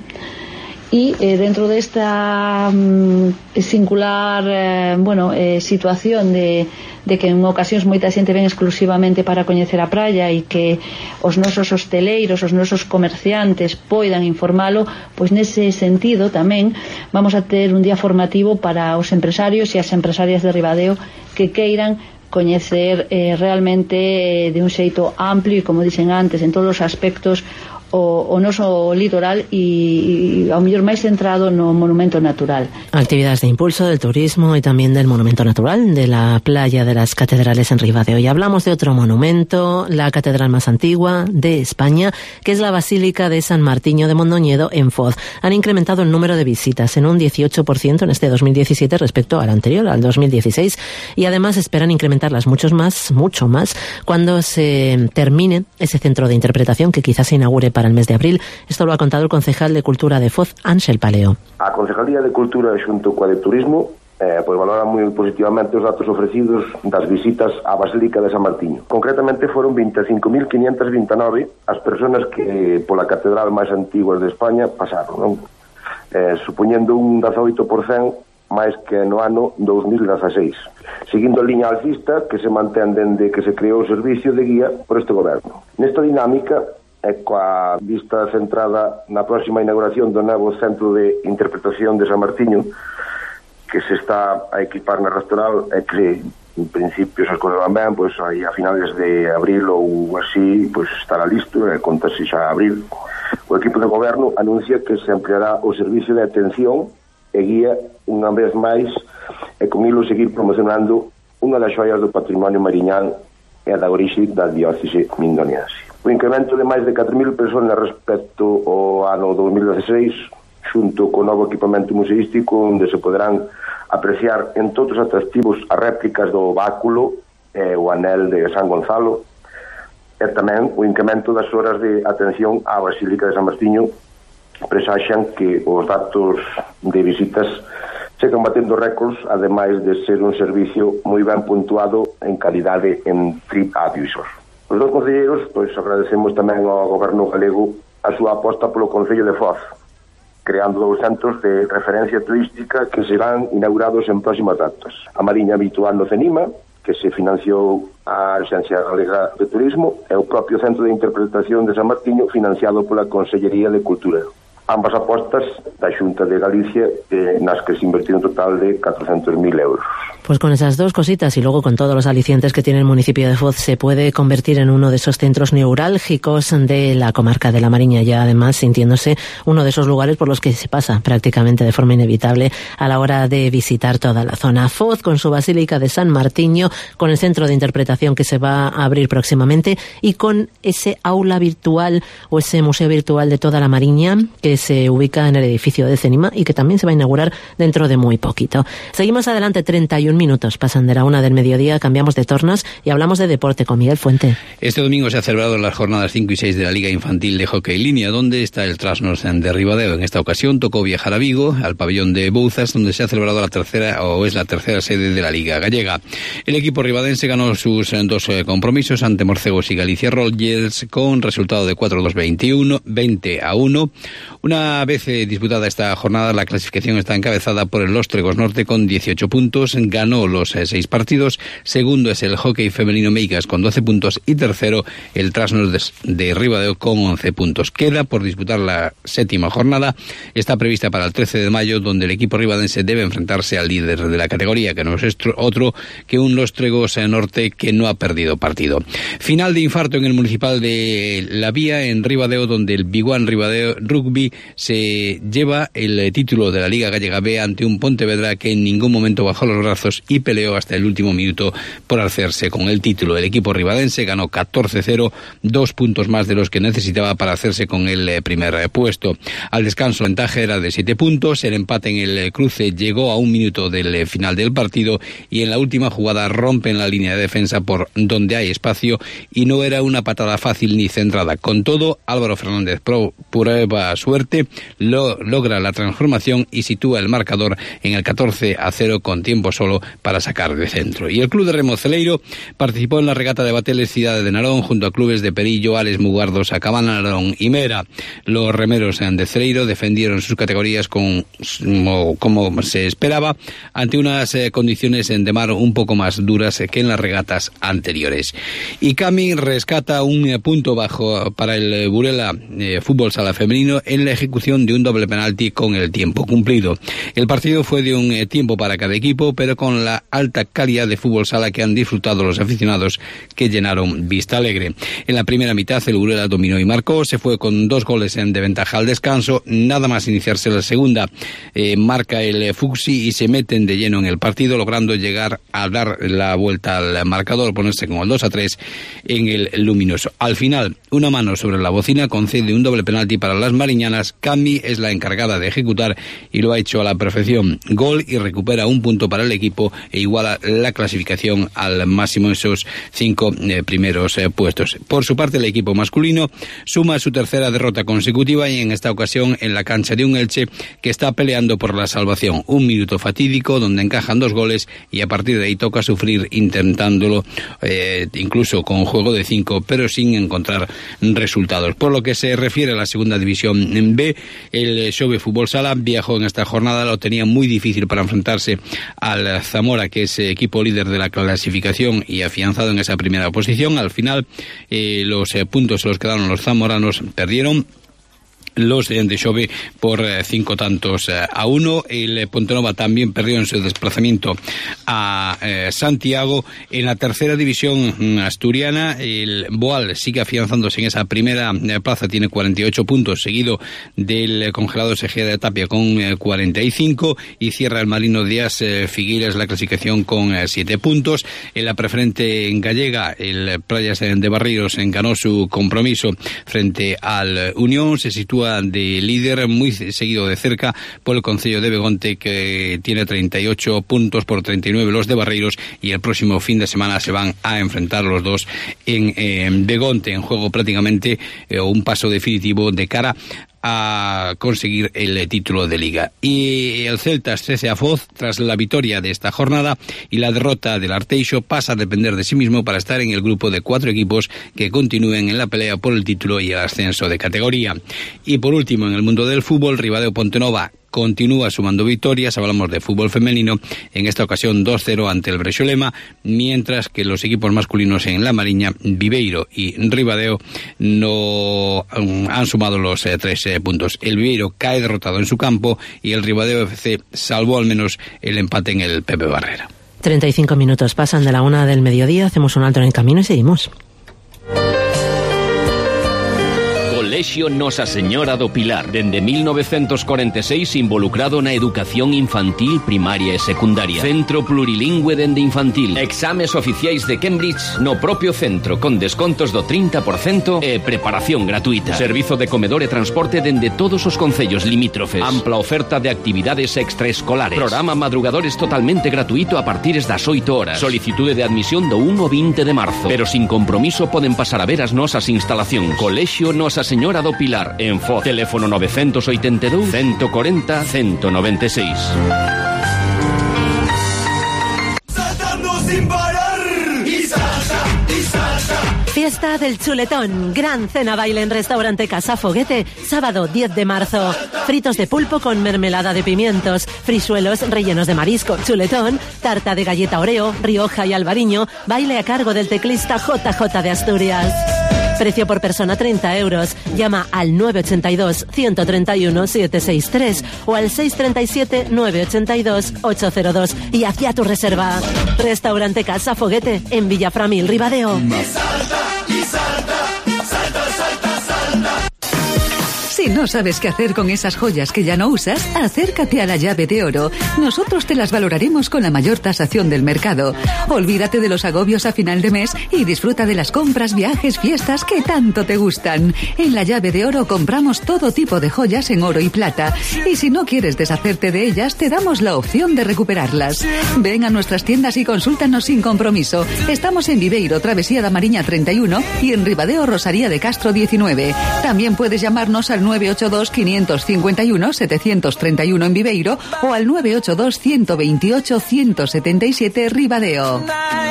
E eh, dentro desta mm, singular eh, bueno, eh, situación de, de que en ocasións moita xente ven exclusivamente para coñecer a praia e que os nosos hosteleiros, os nosos comerciantes poidan informalo, pois nese sentido tamén vamos a ter un día formativo para os empresarios e as empresarias de Ribadeo que queiran coñecer eh, realmente eh, de un xeito amplio e, como dixen antes, en todos os aspectos o, o noso litoral e, e ao mellor máis centrado no monumento natural. Actividades de impulso del turismo y también del monumento natural de la playa de las Catedrales en Ribadeo. Y hablamos de otro monumento, la catedral más antigua de España, que es la Basílica de San Martiño de Mondoñedo en Foz. Han incrementado el número de visitas en un dieciocho por ciento en este dos mil diecisiete respecto al anterior, al dos mil dieciséis, y además esperan incrementarlas muchos más, mucho más, cuando se termine ese centro de interpretación que quizás se inaugure para el mes de abril. Esto lo ha contado el concejal de Cultura de Foz, Ángel Paleo. A Concejalía de Cultura xunto coa de Turismo eh, pois valora moi positivamente os datos ofrecidos das visitas á Basílica de San Martiño. Concretamente foron veinticinco mil quinientos veintinueve as persoas que pola catedral máis antigua de España pasaron, non? Eh, supoñendo un dezaoito por cento máis que no ano dos mil dieciséis, seguindo a liña alcista que se mantén dende que se creou o servicio de guía por este goberno. Nesta dinámica e coa vista centrada na próxima inauguración do novo centro de interpretación de San Martiño, que se está a equipar na Restaural e que en principio se as cousas van ben, pois aí a finales de abril ou así, pois estará listo e contase xa a abril. O equipo de goberno anuncia que se ampliará o servicio de atención e guía unha vez máis e con ilo seguir promocionando unha das xoias do patrimonio mariñán e a da orixe da diócese mindoniense. O incremento de máis de catro mil persoas respecto ao ano dos mil dieciséis, xunto co novo equipamento museístico, onde se poderán apreciar en todos os atractivos as réplicas do báculo e o anel de San Gonzalo, e tamén o incremento das horas de atención á Basílica de San Martiño presaxan que os datos de visitas chegan batendo récords, ademais de ser un servicio moi ben puntuado en calidade en TripAdvisor. Os dos concelleiros, pois, agradecemos tamén ao Goberno galego a súa aposta polo Concello de Foz, creando dous centros de referencia turística que serán inaugurados en próximas datas. A Mariña Habitual no Cenima, que se financiou a Axencia Galega de Turismo, e o propio Centro de Interpretación de San Martiño, financiado pola Consellería de Cultura. Ambas apostas da Xunta de Galicia, eh, nas que se invertiu un total de catrocentos mil euros. Pues con esas dos cositas y luego con todos los alicientes que tiene el municipio de Foz, se puede convertir en uno de esos centros neurálgicos de la comarca de la Mariña, ya además sintiéndose uno de esos lugares por los que se pasa prácticamente de forma inevitable a la hora de visitar toda la zona. Foz con su Basílica de San Martiño, con el centro de interpretación que se va a abrir próximamente y con ese aula virtual o ese museo virtual de toda la Mariña que se ubica en el edificio de Cenima y que también se va a inaugurar dentro de muy poquito. Seguimos adelante, treinta y un minutos pasan de la una del mediodía, cambiamos de tornas y hablamos de deporte con Miguel Fuente. Este domingo se ha celebrado las jornadas cinco y seis de la Liga Infantil de Hockey Línea, donde está el Trasnos de Ribadeo. En esta ocasión tocó viajar a Vigo, al pabellón de Bouzas, donde se ha celebrado la tercera, o es la tercera sede de la Liga Gallega. El equipo ribadense ganó sus dos compromisos ante Morcegos y Galicia Rogers con resultado de cuatro dos veintiuno, veinte a uno. Una vez disputada esta jornada, la clasificación está encabezada por el Los Tregos Norte con dieciocho puntos, ganó los eh, seis partidos. Segundo es el Hockey Femenino Meigas con doce puntos y tercero el Trasnos de, de Ribadeo con once puntos. Queda por disputar la séptima jornada. Está prevista para el trece de mayo, donde el equipo ribadense debe enfrentarse al líder de la categoría, que no es otro que un Los Tregos Norte que no ha perdido partido. Final de infarto en el municipal de La Vía, en Ribadeo, donde el Biguán Ribadeo Rugby se lleva el título de la Liga Gallega B ante un Pontevedra que en ningún momento bajó los brazos y peleó hasta el último minuto por hacerse con el título. El equipo ribadense ganó catorce cero, dos puntos más de los que necesitaba para hacerse con el primer puesto. Al descanso la ventaja era de siete puntos, el empate en el cruce llegó a un minuto del final del partido y en la última jugada rompen la línea de defensa por donde hay espacio y no era una patada fácil ni centrada. Con todo, Álvaro Fernández Pro prueba suerte, lo, logra la transformación y sitúa el marcador en el catorce a cero con tiempo solo para sacar de centro. Y el Club de Remo Celeiro participó en la regata de Bateles Ciudad de Narón junto a clubes de Perillo, Ales, Mugardo, Sacabana, Narón y Mera. Los remeros de Celeiro defendieron sus categorías con, como, como se esperaba ante unas eh, condiciones de mar un poco más duras que en las regatas anteriores. Y Cami rescata un eh, punto bajo para el Burela eh, Fútbol Sala Femenino en la ejecución de un doble penalti con el tiempo cumplido. El partido fue de un eh, tiempo para cada equipo, pero con la alta calidad de fútbol sala que han disfrutado los aficionados que llenaron Vista Alegre. En la primera mitad el Burela dominó y marcó, se fue con dos goles en de ventaja al descanso, nada más iniciarse la segunda eh, marca el eh, Fuxi y se meten de lleno en el partido, logrando llegar a dar la vuelta al marcador, ponerse con el dos a tres en el luminoso. Al final, una mano sobre la bocina concede un doble penalti para las mariñanas. Cami es la encargada de ejecutar y lo ha hecho a la perfección. Gol y recupera un punto para el equipo e iguala la clasificación al máximo en esos cinco eh, primeros eh, puestos. Por su parte, el equipo masculino suma su tercera derrota consecutiva y en esta ocasión en la cancha de un Elche que está peleando por la salvación. Un minuto fatídico donde encajan dos goles y a partir de ahí toca sufrir intentándolo eh, incluso con juego de cinco, pero sin encontrar resultados. Por lo que se refiere a la segunda división en B, el Xove Fútbol Sala viajó en esta jornada, lo tenía muy difícil para enfrentarse al Zamora, que es equipo líder de la clasificación y afianzado en esa primera posición. Al final eh, los eh, puntos se los quedaron los zamoranos, perdieron los de Xove por eh, cinco tantos eh, a uno. El Pontenova también perdió en su desplazamiento a eh, Santiago. En la tercera división mm, asturiana, el Boal sigue afianzándose en esa primera eh, plaza, tiene cuarenta y ocho puntos, seguido del eh, congelado Segea de Tapia con eh, cuarenta y cinco, y cierra el Marino Díaz eh, Figueiras la clasificación con eh, siete puntos. En la preferente en gallega, el Playas de Barreiros ganó su compromiso frente al Unión, se sitúa de líder, muy seguido de cerca por el concello de Begonte, que tiene treinta y ocho puntos, por treinta y nueve los de Barreiros, y el próximo fin de semana se van a enfrentar los dos en eh, Begonte, en juego prácticamente eh, un paso definitivo de cara a conseguir el título de Liga. Y el Celtas trece a Foz tras la victoria de esta jornada y la derrota del Arteixo, pasa a depender de sí mismo para estar en el grupo de cuatro equipos que continúen en la pelea por el título y el ascenso de categoría. Y por último, en el mundo del fútbol, Ribadeo Pontenova continúa sumando victorias. Hablamos de fútbol femenino, en esta ocasión dos cero ante el Brexolema, mientras que los equipos masculinos en La Mariña, Viveiro y Ribadeo, no um, han sumado los eh, tres eh, puntos. El Viveiro cae derrotado en su campo y el Ribadeo F C salvó al menos el empate en el Pepe Barrera. treinta y cinco minutos pasan de la una del mediodía, hacemos un alto en el camino y seguimos. Colexio Nosa Señora do Pilar, dende mil novecientos cuarenta y seis involucrado na educación infantil, primaria e secundaria. Centro plurilingüe dende infantil. Exames oficiais de Cambridge no propio centro, con descontos do trinta por cento e preparación gratuita. Servizo de comedor e transporte dende todos os concellos limítrofes. Ampla oferta de actividades extraescolares. Programa madrugadores totalmente gratuito a partir das oito horas. Solicitude de admisión do un ao vinte de marzo. Pero sin compromiso poden pasar a ver as nosas instalacións. Colexio Nosa Señora do Pilar, en Foz. Teléfono novecientos ochenta e dous, ciento cuarenta, ciento noventa y seis. Saltando sin parar y salta, y salta. Fiesta del Chuletón, gran cena baile en restaurante Casa Foguete, sábado diez de marzo. Fritos de pulpo con mermelada de pimientos, frisuelos rellenos de marisco, chuletón, tarta de galleta Oreo, Rioja y Albariño, baile a cargo del teclista J J de Asturias. Precio por persona treinta euros. Llama al nueve ochenta y dos, ciento treinta y uno, setecientos sesenta y tres o al seiscientos treinta y siete, novecientos ochenta y dos, ochocientos dos y hacía tu reserva. Restaurante Casa Foguete en Villaframil, Ribadeo. Y salta, y salta, salta, salta, salta. Si no sabes qué hacer con esas joyas que ya no usas, acércate a la Llave de Oro. Nosotros te las valoraremos con la mayor tasación del mercado. Olvídate de los agobios a final de mes y disfruta de las compras, viajes, fiestas que tanto te gustan. En la Llave de Oro compramos todo tipo de joyas en oro y plata. Y si no quieres deshacerte de ellas, te damos la opción de recuperarlas. Ven a nuestras tiendas y consúltanos sin compromiso. Estamos en Viveiro, Travesía da Mariña treinta y uno y en Ribadeo, Rosaría de Castro diecinueve. También puedes llamarnos al nueve ocho dos, cinco cinco uno, setecientos treinta y uno en Viveiro o al nueve ocho dos, ciento veintiocho, ciento setenta y siete Ribadeo.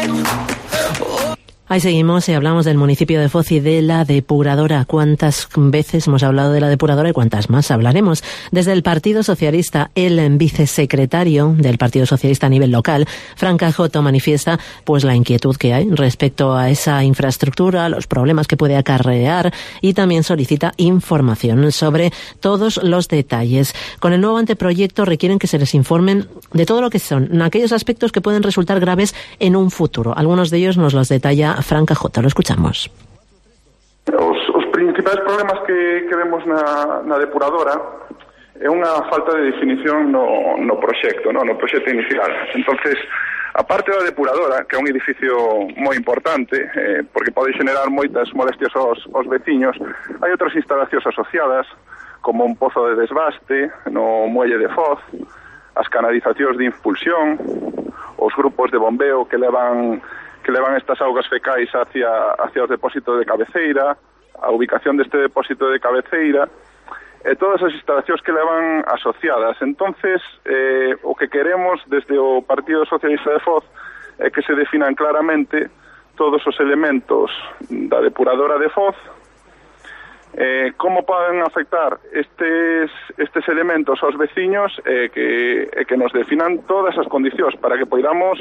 Ahí seguimos y hablamos del municipio de Foz y de la depuradora. ¿Cuántas veces hemos hablado de la depuradora y cuántas más hablaremos? Desde el Partido Socialista, el vicesecretario del Partido Socialista a nivel local, Fran Cajoto, manifiesta pues la inquietud que hay respecto a esa infraestructura, los problemas que puede acarrear y también solicita información sobre todos los detalles. Con el nuevo anteproyecto requieren que se les informen de todo lo que son aquellos aspectos que pueden resultar graves en un futuro. Algunos de ellos nos los detalla Fran Cajoto, lo escuchamos. Os, os principais problemas que, que vemos na, na depuradora é unha falta de definición no, no proxecto, no, no proxecto inicial. Entonces, a parte da depuradora, que é un edificio moi importante, eh, porque pode generar moitas molestias aos, aos veciños, hai outras instalacións asociadas, como un pozo de desbaste no muelle de Foz, as canalizacións de impulsión, os grupos de bombeo que levan que levan estas augas fecais hacia, hacia os depósitos de cabeceira, a ubicación deste depósito de cabeceira, e todas as instalacións que levan asociadas. Entonces, eh, o que queremos desde o Partido Socialista de Foz é que se definan claramente todos os elementos da depuradora de Foz, eh, como poden afectar estes, estes elementos aos veciños e eh, que, eh, que nos definan todas as condicións para que poidamos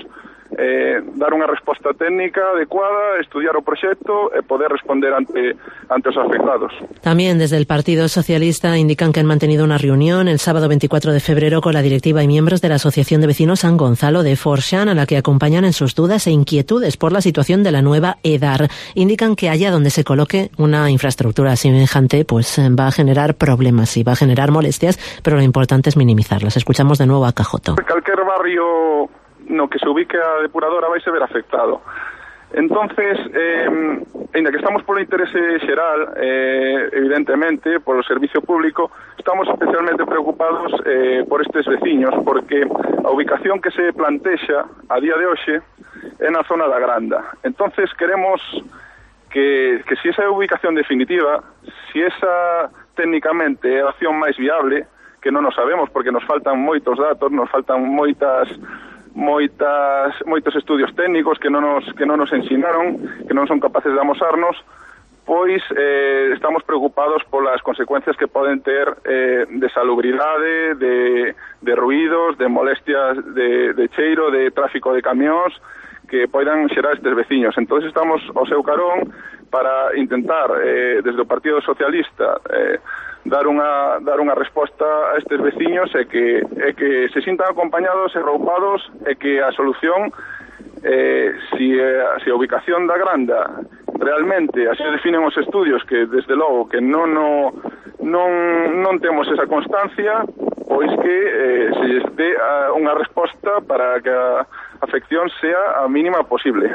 eh, dar unha resposta técnica adecuada, estudiar o proxecto e poder responder ante, ante os afectados. También desde el Partido Socialista indican que han mantenido una reunión el sábado veinticuatro de febrero con la directiva y miembros de la Asociación de Vecinos San Gonzalo de Forxán, a la que acompañan en sus dudas e inquietudes por la situación de la nueva EDAR. Indican que allá donde se coloque una infraestructura semejante, pues va a generar problemas y va a generar molestias, pero lo importante es minimizarlas. Escuchamos de nuevo a Cajoto. Calquer barrio no que se ubique a depuradora vai se ver afectado. Entonces, eh, ainda que estamos polo interese xeral, eh, evidentemente, polo servicio público, estamos especialmente preocupados eh, por estes veciños, porque a ubicación que se plantexa a día de hoxe é na zona da Granda. Entonces, queremos que, que si esa é a ubicación definitiva, si esa técnicamente é a opción máis viable, que non o sabemos porque nos faltan moitos datos, nos faltan moitas moitas moitos estudios técnicos que non nos que non nos ensinaron, que non son capaces de amosarnos, pois eh, estamos preocupados polas consecuencias que poden ter eh, de salubridade, de, de ruidos, de molestias de, de cheiro, de tráfico de camións que poidan xerar estes veciños. Entón estamos ao seu carón para intentar eh, desde o Partido Socialista eh, dar unha dar unha resposta a estes veciños e que e que se sintan acompañados e roupados e que a solución eh, si, eh, si a ubicación da Granda realmente así definen os estudios que desde logo que non no, non non temos esa constancia, pois que eh, se lles dé uh, unha resposta para que a afección sea a mínima posible.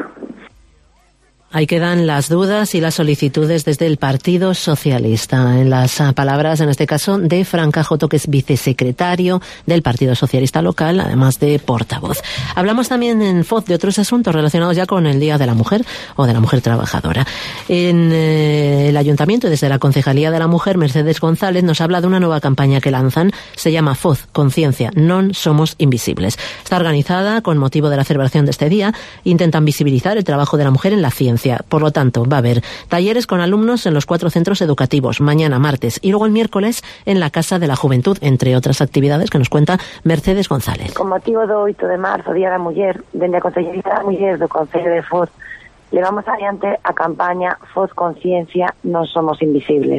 Ahí quedan las dudas y las solicitudes desde el Partido Socialista. En las palabras, en este caso, de Fran Cajoto, que es vicesecretario del Partido Socialista local, además de portavoz. Hablamos también en Foz de otros asuntos relacionados ya con el Día de la Mujer o de la Mujer Trabajadora. En eh, el Ayuntamiento y desde la Concejalía de la Mujer, Mercedes González nos habla de una nueva campaña que lanzan. Se llama Foz, Conciencia, non somos invisibles. Está organizada con motivo de la celebración de este día. Intentan visibilizar el trabajo de la mujer en la ciencia. Por lo tanto, va a haber talleres con alumnos en los cuatro centros educativos, mañana martes y luego el miércoles en la Casa de la Juventud, entre otras actividades que nos cuenta Mercedes González. Con motivo do oito de marzo, Día da Muller, dende a Consellería da Muller do Concello de Foz, levamos adiante a campaña Foz Conciencia, non somos invisibles.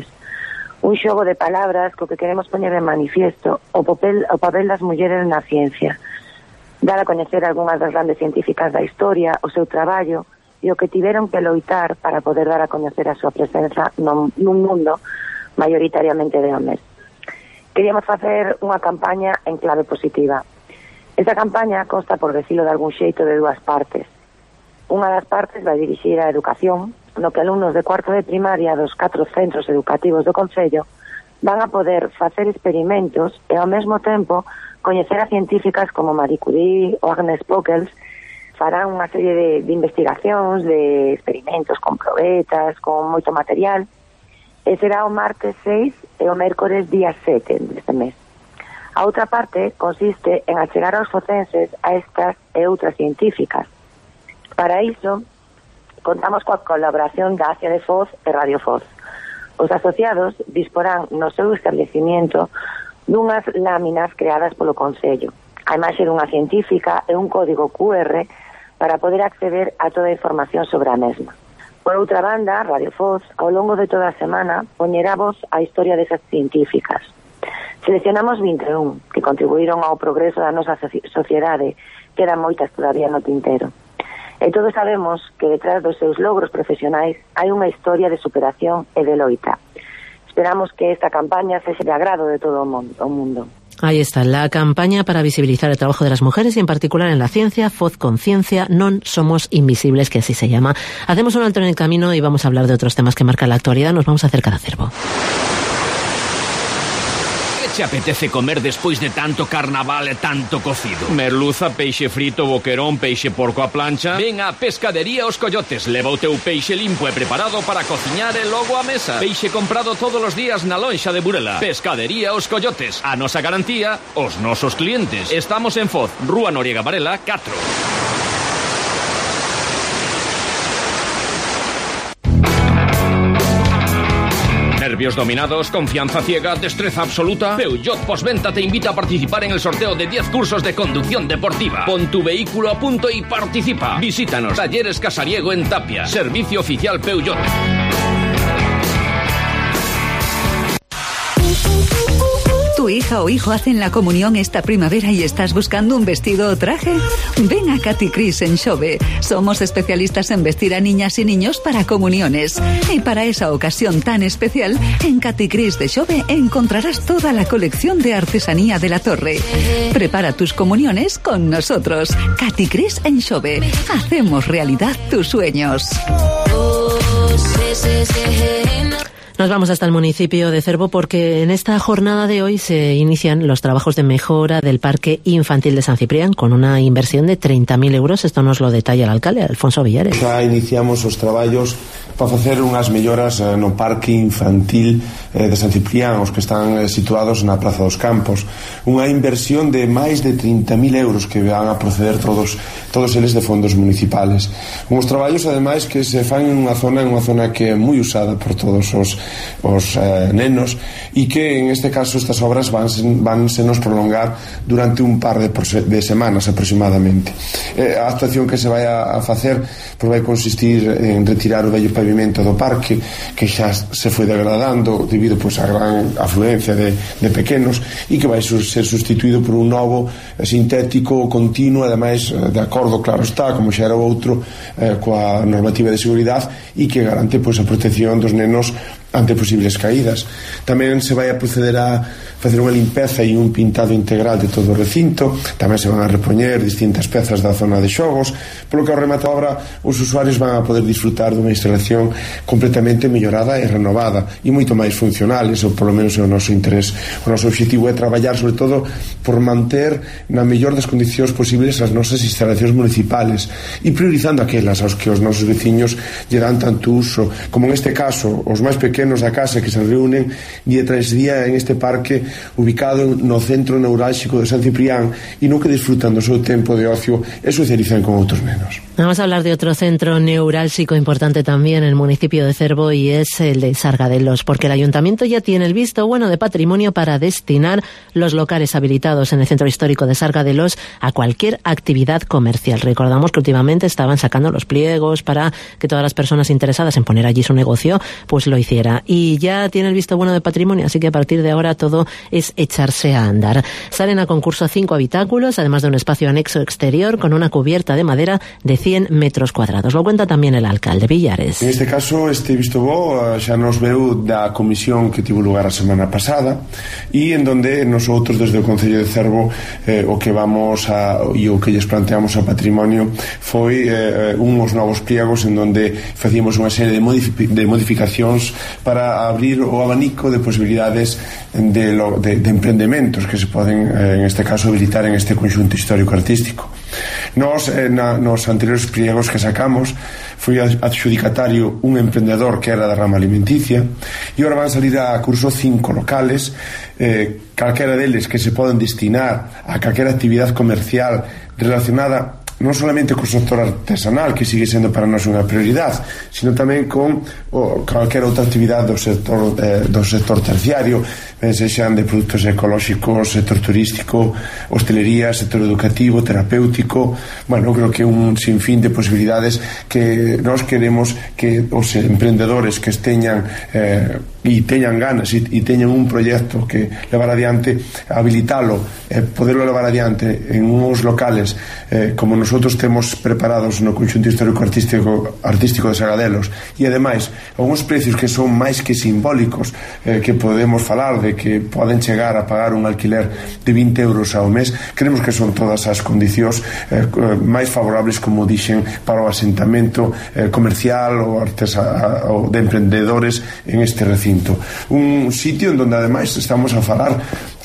Un xogo de palabras co que queremos poñer en manifiesto o papel, o papel das mulleres na ciencia, dar a coñecer algunhas das grandes científicas da historia, o seu traballo, e o que tiveron que loitar para poder dar a coñecer a súa presenza nun, nun mundo maioritariamente de homes. Queríamos facer unha campaña en clave positiva. Esta campaña consta, por decirlo de algún xeito, de dúas partes. Unha das partes vai dirixir a educación, no que alumnos de cuarto de primaria dos catro centros educativos do Concello van a poder facer experimentos e ao mesmo tempo coñecer a científicas como Marie Curie ou Agnes Pockels. Farán unha serie de, de investigacións, de experimentos con probetas, con moito material, e será o martes seis e o mércores día sete deste mes. A outra parte consiste en achegar aos focenses a estas e outras científicas. Para iso, contamos coa colaboración da Asia de Foz e Radio Foz. Os asociados disporán no seu establecimiento dunhas láminas creadas polo Concello. A imaxe dunha científica e un código cu erre para poder acceder a toda a información sobre a mesma. Por outra banda, Radio Foz, ao longo de toda a semana, poñerá voz á historia desas científicas. Seleccionamos vinte e un que contribuíron ao progreso da nosa sociedade, quedan moitas todavía no tintero. E todos sabemos que detrás dos seus logros profesionais hai unha historia de superación e de loita. Esperamos que esta campaña sexa de agrado de todo o mundo. Ahí está, la campaña para visibilizar el trabajo de las mujeres y en particular en la ciencia, Foz Conciencia, non somos invisibles, que así se llama. Hacemos un alto en el camino y vamos a hablar de otros temas que marcan la actualidad. Nos vamos a acercar a Cervo. ¿Qué te apetece comer despois de tanto carnaval e tanto cocido? Merluza, peixe frito, boquerón, peixe porco a plancha? Ven a Pescadería Os Coyotes. Leva o teu peixe limpo e preparado para cociñar e logo a mesa. Peixe comprado todos os días na lonxa de Burela. Pescadería Os Coyotes. A nosa garantía, os nosos clientes. Estamos en Foz, Rúa Noriega Varela, catro. ¿Nervios dominados? ¿Confianza ciega? ¿Destreza absoluta? Peugeot Postventa te invita a participar en el sorteo de diez cursos de conducción deportiva. Pon tu vehículo a punto y participa. Visítanos. Talleres Casariego en Tapia. Servicio oficial Peugeot. ¿Tu hija o hijo hacen la comunión esta primavera y estás buscando un vestido o traje? Ven a Katy Cris en Xove. Somos especialistas en vestir a niñas y niños para comuniones. Y para esa ocasión tan especial, en Katy Cris de Xove encontrarás toda la colección de artesanía de la Torre. Prepara tus comuniones con nosotros. Katy Cris en Xove. Hacemos realidad tus sueños. Nos vamos hasta el municipio de Cervo porque en esta jornada de hoy se inician los trabajos de mejora del Parque Infantil de San Ciprián con una inversión de treinta mil euros. Esto nos lo detalla el alcalde, Alfonso Villares. Já iniciamos os traballos para facer unhas melloras no Parque Infantil de San Ciprián, os que están situados na Praza dos Campos. Unha inversión de máis de treinta mil euros que van a proceder todos todos eles de fondos municipales. Uns traballos, ademais, que se fan en unha zona en unha zona que é moi usada por todos os os eh, nenos e que en este caso estas obras van, van se nos prolongar durante un par de, de semanas aproximadamente. Eh, a actuación que se vai a, a facer pues vai consistir en retirar o vello pavimento do parque que xa se foi degradando debido pues, a gran afluencia de, de pequenos e que vai ser sustituído por un novo eh, sintético continuo, ademais eh, de acordo, claro está, como xa era o outro eh, coa normativa de seguridade e que garante pues, a protección dos nenos ante posibles caídas. Tamén se vai a proceder a facer unha limpeza e un pintado integral de todo o recinto. Tamén se van a repoñer distintas pezas da zona de xogos, polo que ao rematar a obra os usuarios van a poder disfrutar dunha instalación completamente mellorada e renovada e moito máis funcional. Eso polo menos é o noso interés. O noso objetivo é traballar sobre todo por manter na mellor das condicións posibles as nosas instalacións municipales e priorizando aquelas aos que os nosos veciños lle dan tanto uso, como en este caso os máis pequenos da casa que se reúnen día tras día en este parque ubicado no centro neurálxico de San Ciprián e no que disfrutan do seu tempo de ocio e socializan con outros nenos. Vamos a hablar de otro centro neurálgico importante también en el municipio de Cervo y es el de Sargadelos, porque el ayuntamiento ya tiene el visto bueno de patrimonio para destinar los locales habilitados en el centro histórico de Sargadelos a cualquier actividad comercial. Recordamos que últimamente estaban sacando los pliegos para que todas las personas interesadas en poner allí su negocio pues lo hiciera. Y ya tiene el visto bueno de patrimonio, así que a partir de ahora todo es echarse a andar. Salen a concurso cinco habitáculos, además de un espacio anexo exterior con una cubierta de madera de cien metros cuadrados. Lo cuenta también el alcalde Villares. En este caso, este visto bo xa nos veu da comisión que tivo lugar a semana pasada e en donde nosotros desde o Concello de Cervo eh, o que vamos a e o que lles planteamos a patrimonio foi eh, uns novos pliegos en donde facíamos unha serie de, modifi de modificacións para abrir o abanico de posibilidades de, lo, de, de emprendementos que se poden, eh, en este caso, habilitar en este conxunto histórico-artístico. Nos, eh, na, nos anteriores pliegos que sacamos foi adxudicatario un emprendedor que era da rama alimenticia e agora van salir a curso cinco locales, eh, calquera deles que se poden destinar a calquera actividade comercial relacionada non solamente co sector artesanal, que sigue sendo para nós unha prioridade, sino tamén con o, calquera outra actividade do sector, eh, do sector terciario, ben sexan de produtos ecolóxicos, sector turístico, hostelería, sector educativo, terapéutico. Bueno, creo que un sinfín de posibilidades que nós queremos que os emprendedores que esteñan eh, e teñan ganas e, e teñan un proxecto que levar adiante, habilitalo, eh, poderlo levar adiante en uns locales eh, como nosotros temos preparados no conxunto histórico artístico artístico de Sargadelos, e ademais algúns precios que son máis que simbólicos, eh, que podemos falar de que poden chegar a pagar un alquiler de vinte euros ao mes. Creemos que son todas as condicións eh, máis favorables, como dixen, para o asentamento eh, comercial ou, artesa, ou de emprendedores en este recinto. Un sitio en donde ademais estamos a falar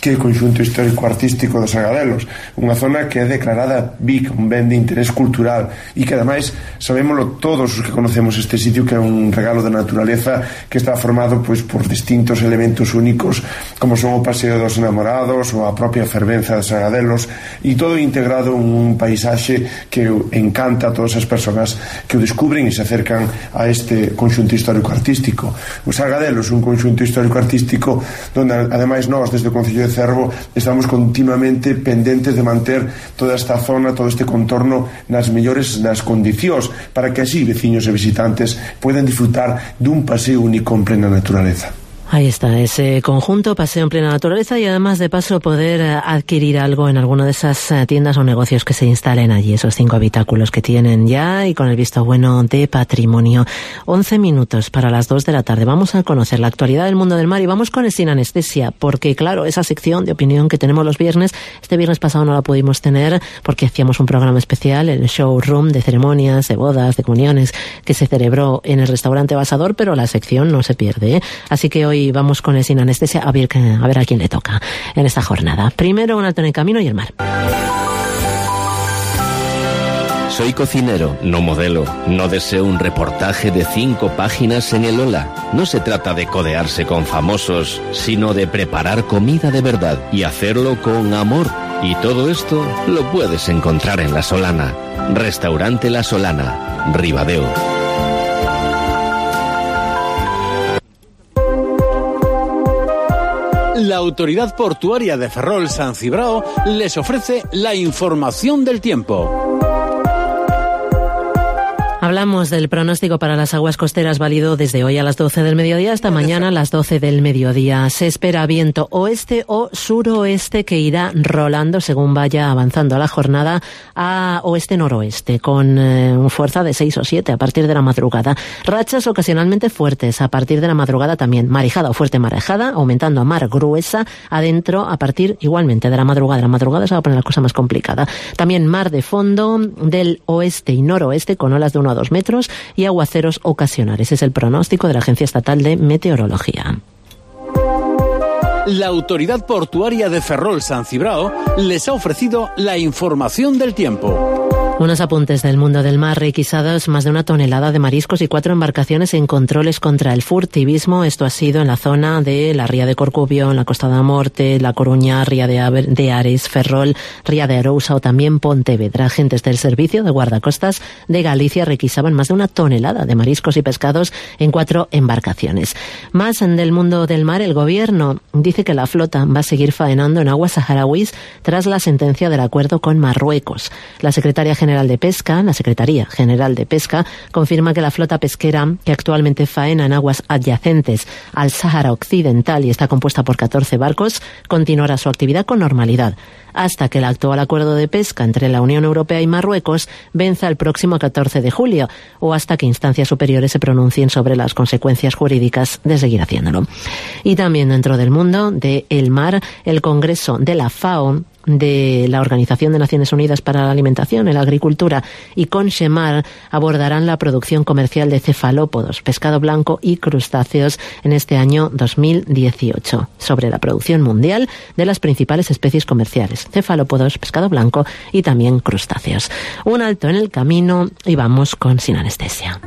que é o conxunto histórico artístico dos Agadelos, unha zona que é declarada B I C, un ben de interés cultural, e que ademais sabémoslo todos os que conocemos este sitio, que é un regalo da naturaleza que está formado pois por distintos elementos únicos como son o paseo dos enamorados ou a propia fervenza dos Agadelos, e todo integrado en un paisaxe que encanta a todas as persoas que o descubren e se acercan a este conxunto histórico artístico. Os Agadelos, un conxunto histórico artístico donde ademais nós desde o Concello de Cervo estamos continuamente pendentes de manter toda esta zona, todo este contorno nas mellores das condicións para que así veciños e visitantes puedan disfrutar dun paseo único en plena naturaleza. Ahí está, ese conjunto, paseo en plena naturaleza, y además de paso poder adquirir algo en alguna de esas tiendas o negocios que se instalen allí, esos cinco habitáculos que tienen ya y con el visto bueno de patrimonio. once minutos para las dos de la tarde. Vamos a conocer la actualidad del mundo del mar y vamos con el Sin Anestesia, porque claro, esa sección de opinión que tenemos los viernes, este viernes pasado no la pudimos tener porque hacíamos un programa especial, el showroom de ceremonias, de bodas, de comuniones, que se celebró en el restaurante Basador, pero la sección no se pierde, ¿eh? Así que hoy y vamos con el Sin Anestesia a ver, a ver a quién le toca en esta jornada. Primero, un alto en el camino y el mar. Soy cocinero, no modelo. No deseo un reportaje de cinco páginas en el Hola. No se trata de codearse con famosos, sino de preparar comida de verdad y hacerlo con amor. Y todo esto lo puedes encontrar en La Solana. Restaurante La Solana, Ribadeo. La Autoridad Portuaria de Ferrol-San Cibrao les ofrece la información del tiempo. Hablamos del pronóstico para las aguas costeras válido desde hoy a las doce del mediodía hasta mañana a las doce del mediodía. Se espera viento oeste o suroeste que irá rolando según vaya avanzando la jornada a oeste-noroeste con eh, fuerza de seis o siete a partir de la madrugada. Rachas ocasionalmente fuertes a partir de la madrugada también. Marejada o fuerte marejada, aumentando a mar gruesa adentro a partir igualmente de la madrugada. La madrugada se va a poner la cosa más complicada. También mar de fondo del oeste y noroeste con olas de uno a dos metros y aguaceros ocasionales. Es el pronóstico de la Agencia Estatal de Meteorología. La Autoridad Portuaria de Ferrol-San Cibrao les ha ofrecido la información del tiempo. Unos apuntes del mundo del mar. Requisados más de una tonelada de mariscos y cuatro embarcaciones en controles contra el furtivismo. Esto ha sido en la zona de la Ría de Corcubio, en la Costa da Morte, La Coruña, Ría de, Aver, de Ares, Ferrol, Ría de Arousa o también Pontevedra. Agentes del Servicio de Guardacostas de Galicia requisaban más de una tonelada de mariscos y pescados en cuatro embarcaciones. Más del mundo del mar, el gobierno dice que la flota va a seguir faenando en aguas saharauis tras la sentencia del acuerdo con Marruecos. La secretaria general de Pesca, la Secretaría General de Pesca, confirma que la flota pesquera que actualmente faena en aguas adyacentes al Sáhara Occidental y está compuesta por catorce barcos, continuará su actividad con normalidad hasta que el actual acuerdo de pesca entre la Unión Europea y Marruecos venza el próximo catorce de julio o hasta que instancias superiores se pronuncien sobre las consecuencias jurídicas de seguir haciéndolo. Y también dentro del mundo del mar, el Congreso de la FAO, de la Organización de Naciones Unidas para la Alimentación y la Agricultura y Conchemar abordarán la producción comercial de cefalópodos, pescado blanco y crustáceos en este año dos mil dieciocho, sobre la producción mundial de las principales especies comerciales, cefalópodos, pescado blanco y también crustáceos. Un alto en el camino y vamos con Sin Anestesia.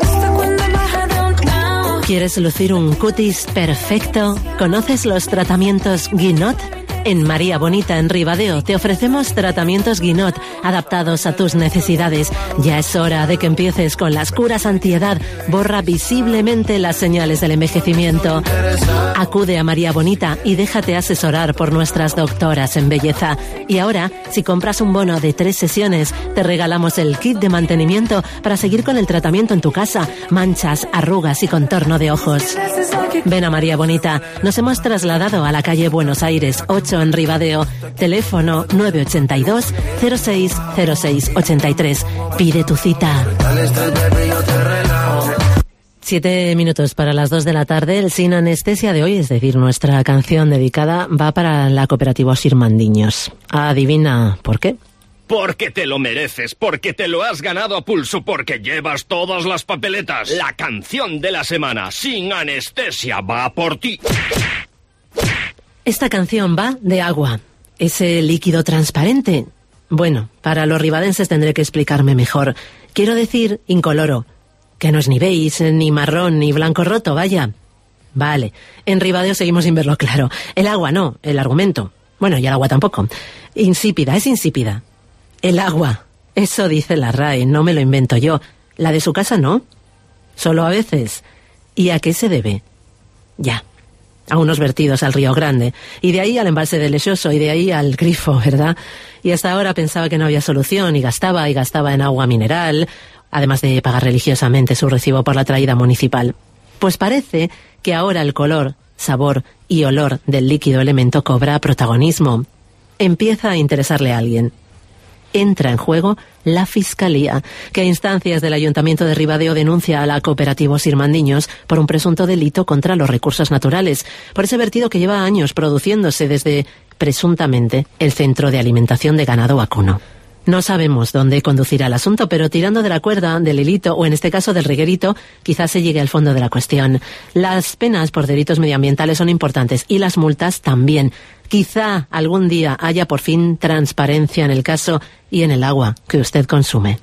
¿Quieres lucir un cutis perfecto? ¿Conoces los tratamientos Guinot? En María Bonita, en Ribadeo, te ofrecemos tratamientos Guinot adaptados a tus necesidades. Ya es hora de que empieces con las curas antiedad. Borra visiblemente las señales del envejecimiento. Acude a María Bonita y déjate asesorar por nuestras doctoras en belleza. Y ahora, si compras un bono de tres sesiones, te regalamos el kit de mantenimiento para seguir con el tratamiento en tu casa. Manchas, arrugas y contorno de ojos. Ven a María Bonita. Nos hemos trasladado a la calle Buenos Aires, ocho en Ribadeo. Teléfono nueve ochenta y dos, cero seis, cero seis ochenta y tres. Pide tu cita. Siete minutos para las dos de la tarde. El Sin Anestesia de hoy, es decir, nuestra canción dedicada, va para la cooperativa Sirmandiños. Adivina por qué. Porque te lo mereces, porque te lo has ganado a pulso, porque llevas todas las papeletas. La canción de la semana, Sin Anestesia, va por ti. Esta canción va de agua, ese líquido transparente. Bueno, para los ribadenses tendré que explicarme mejor. Quiero decir incoloro, que no es ni beige, ni marrón, ni blanco roto, vaya. Vale, en Ribadeo seguimos sin verlo claro. El agua no, el argumento. Bueno, y el agua tampoco. Insípida, es insípida. El agua, eso dice la R A E, no me lo invento yo. La de su casa no, solo a veces. ¿Y a qué se debe? Ya, a unos vertidos al Río Grande, y de ahí al embalse de Lechoso, y de ahí al grifo, ¿verdad? Y hasta ahora pensaba que no había solución, y gastaba, y gastaba en agua mineral, además de pagar religiosamente su recibo por la traída municipal. Pues parece que ahora el color, sabor y olor del líquido elemento cobra protagonismo. Empieza a interesarle a alguien. Entra en juego la Fiscalía, que a instancias del Ayuntamiento de Ribadeo denuncia a la cooperativa Sirmandiños por un presunto delito contra los recursos naturales, por ese vertido que lleva años produciéndose desde, presuntamente, el centro de alimentación de ganado vacuno. No sabemos dónde conducirá el asunto, pero tirando de la cuerda, del hilito, o en este caso del reguerito, quizás se llegue al fondo de la cuestión. Las penas por delitos medioambientales son importantes, y las multas también. Quizá algún día haya por fin transparencia en el caso y en el agua que usted consume.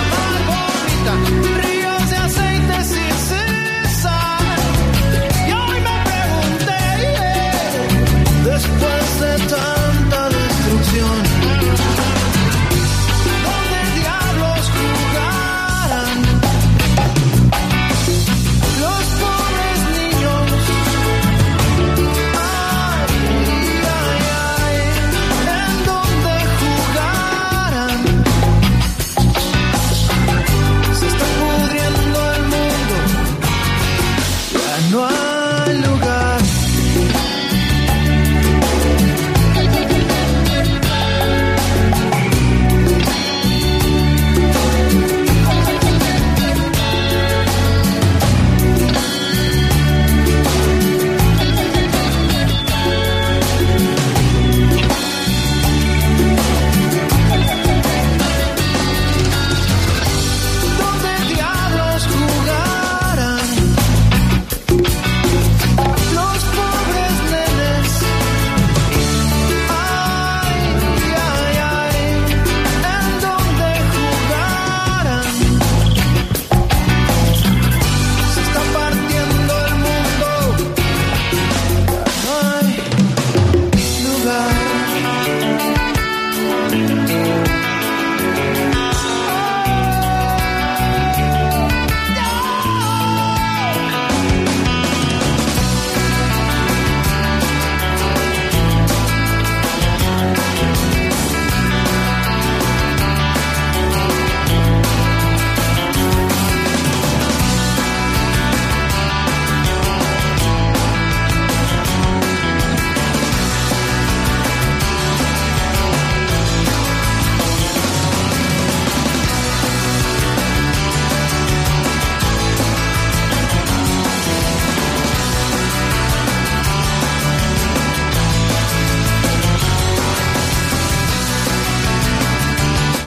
Ríos de aceite sin cesar, y hoy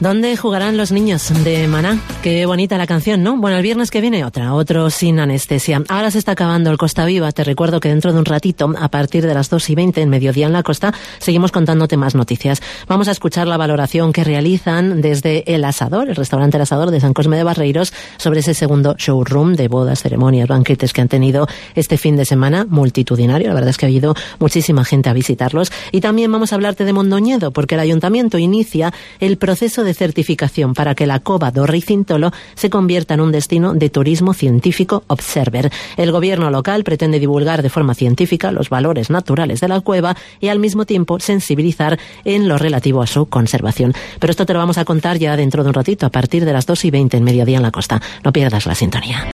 ¿Dónde jugarán los niños de Maná? Qué bonita la canción, ¿no? Bueno, el viernes que viene otra, otro sin anestesia. Ahora se está acabando el Costa Viva. Te recuerdo que dentro de un ratito, a partir de las dos y veinte en Mediodía en la Costa, seguimos contándote más noticias. Vamos a escuchar la valoración que realizan desde El Asador, el restaurante El Asador de San Cosme de Barreiros, sobre ese segundo showroom de bodas, ceremonias, banquetes que han tenido este fin de semana, multitudinario. La verdad es que ha habido muchísima gente a visitarlos. Y también vamos a hablarte de Mondoñedo, porque el Ayuntamiento inicia el proceso de certificación para que la Cova do Ricintolo se convierta en un destino de turismo científico Observer. El gobierno local pretende divulgar de forma científica los valores naturales de la cueva y al mismo tiempo sensibilizar en lo relativo a su conservación. Pero esto te lo vamos a contar ya dentro de un ratito, a partir de las dos y veinte en Mediodía en la Costa. No pierdas la sintonía.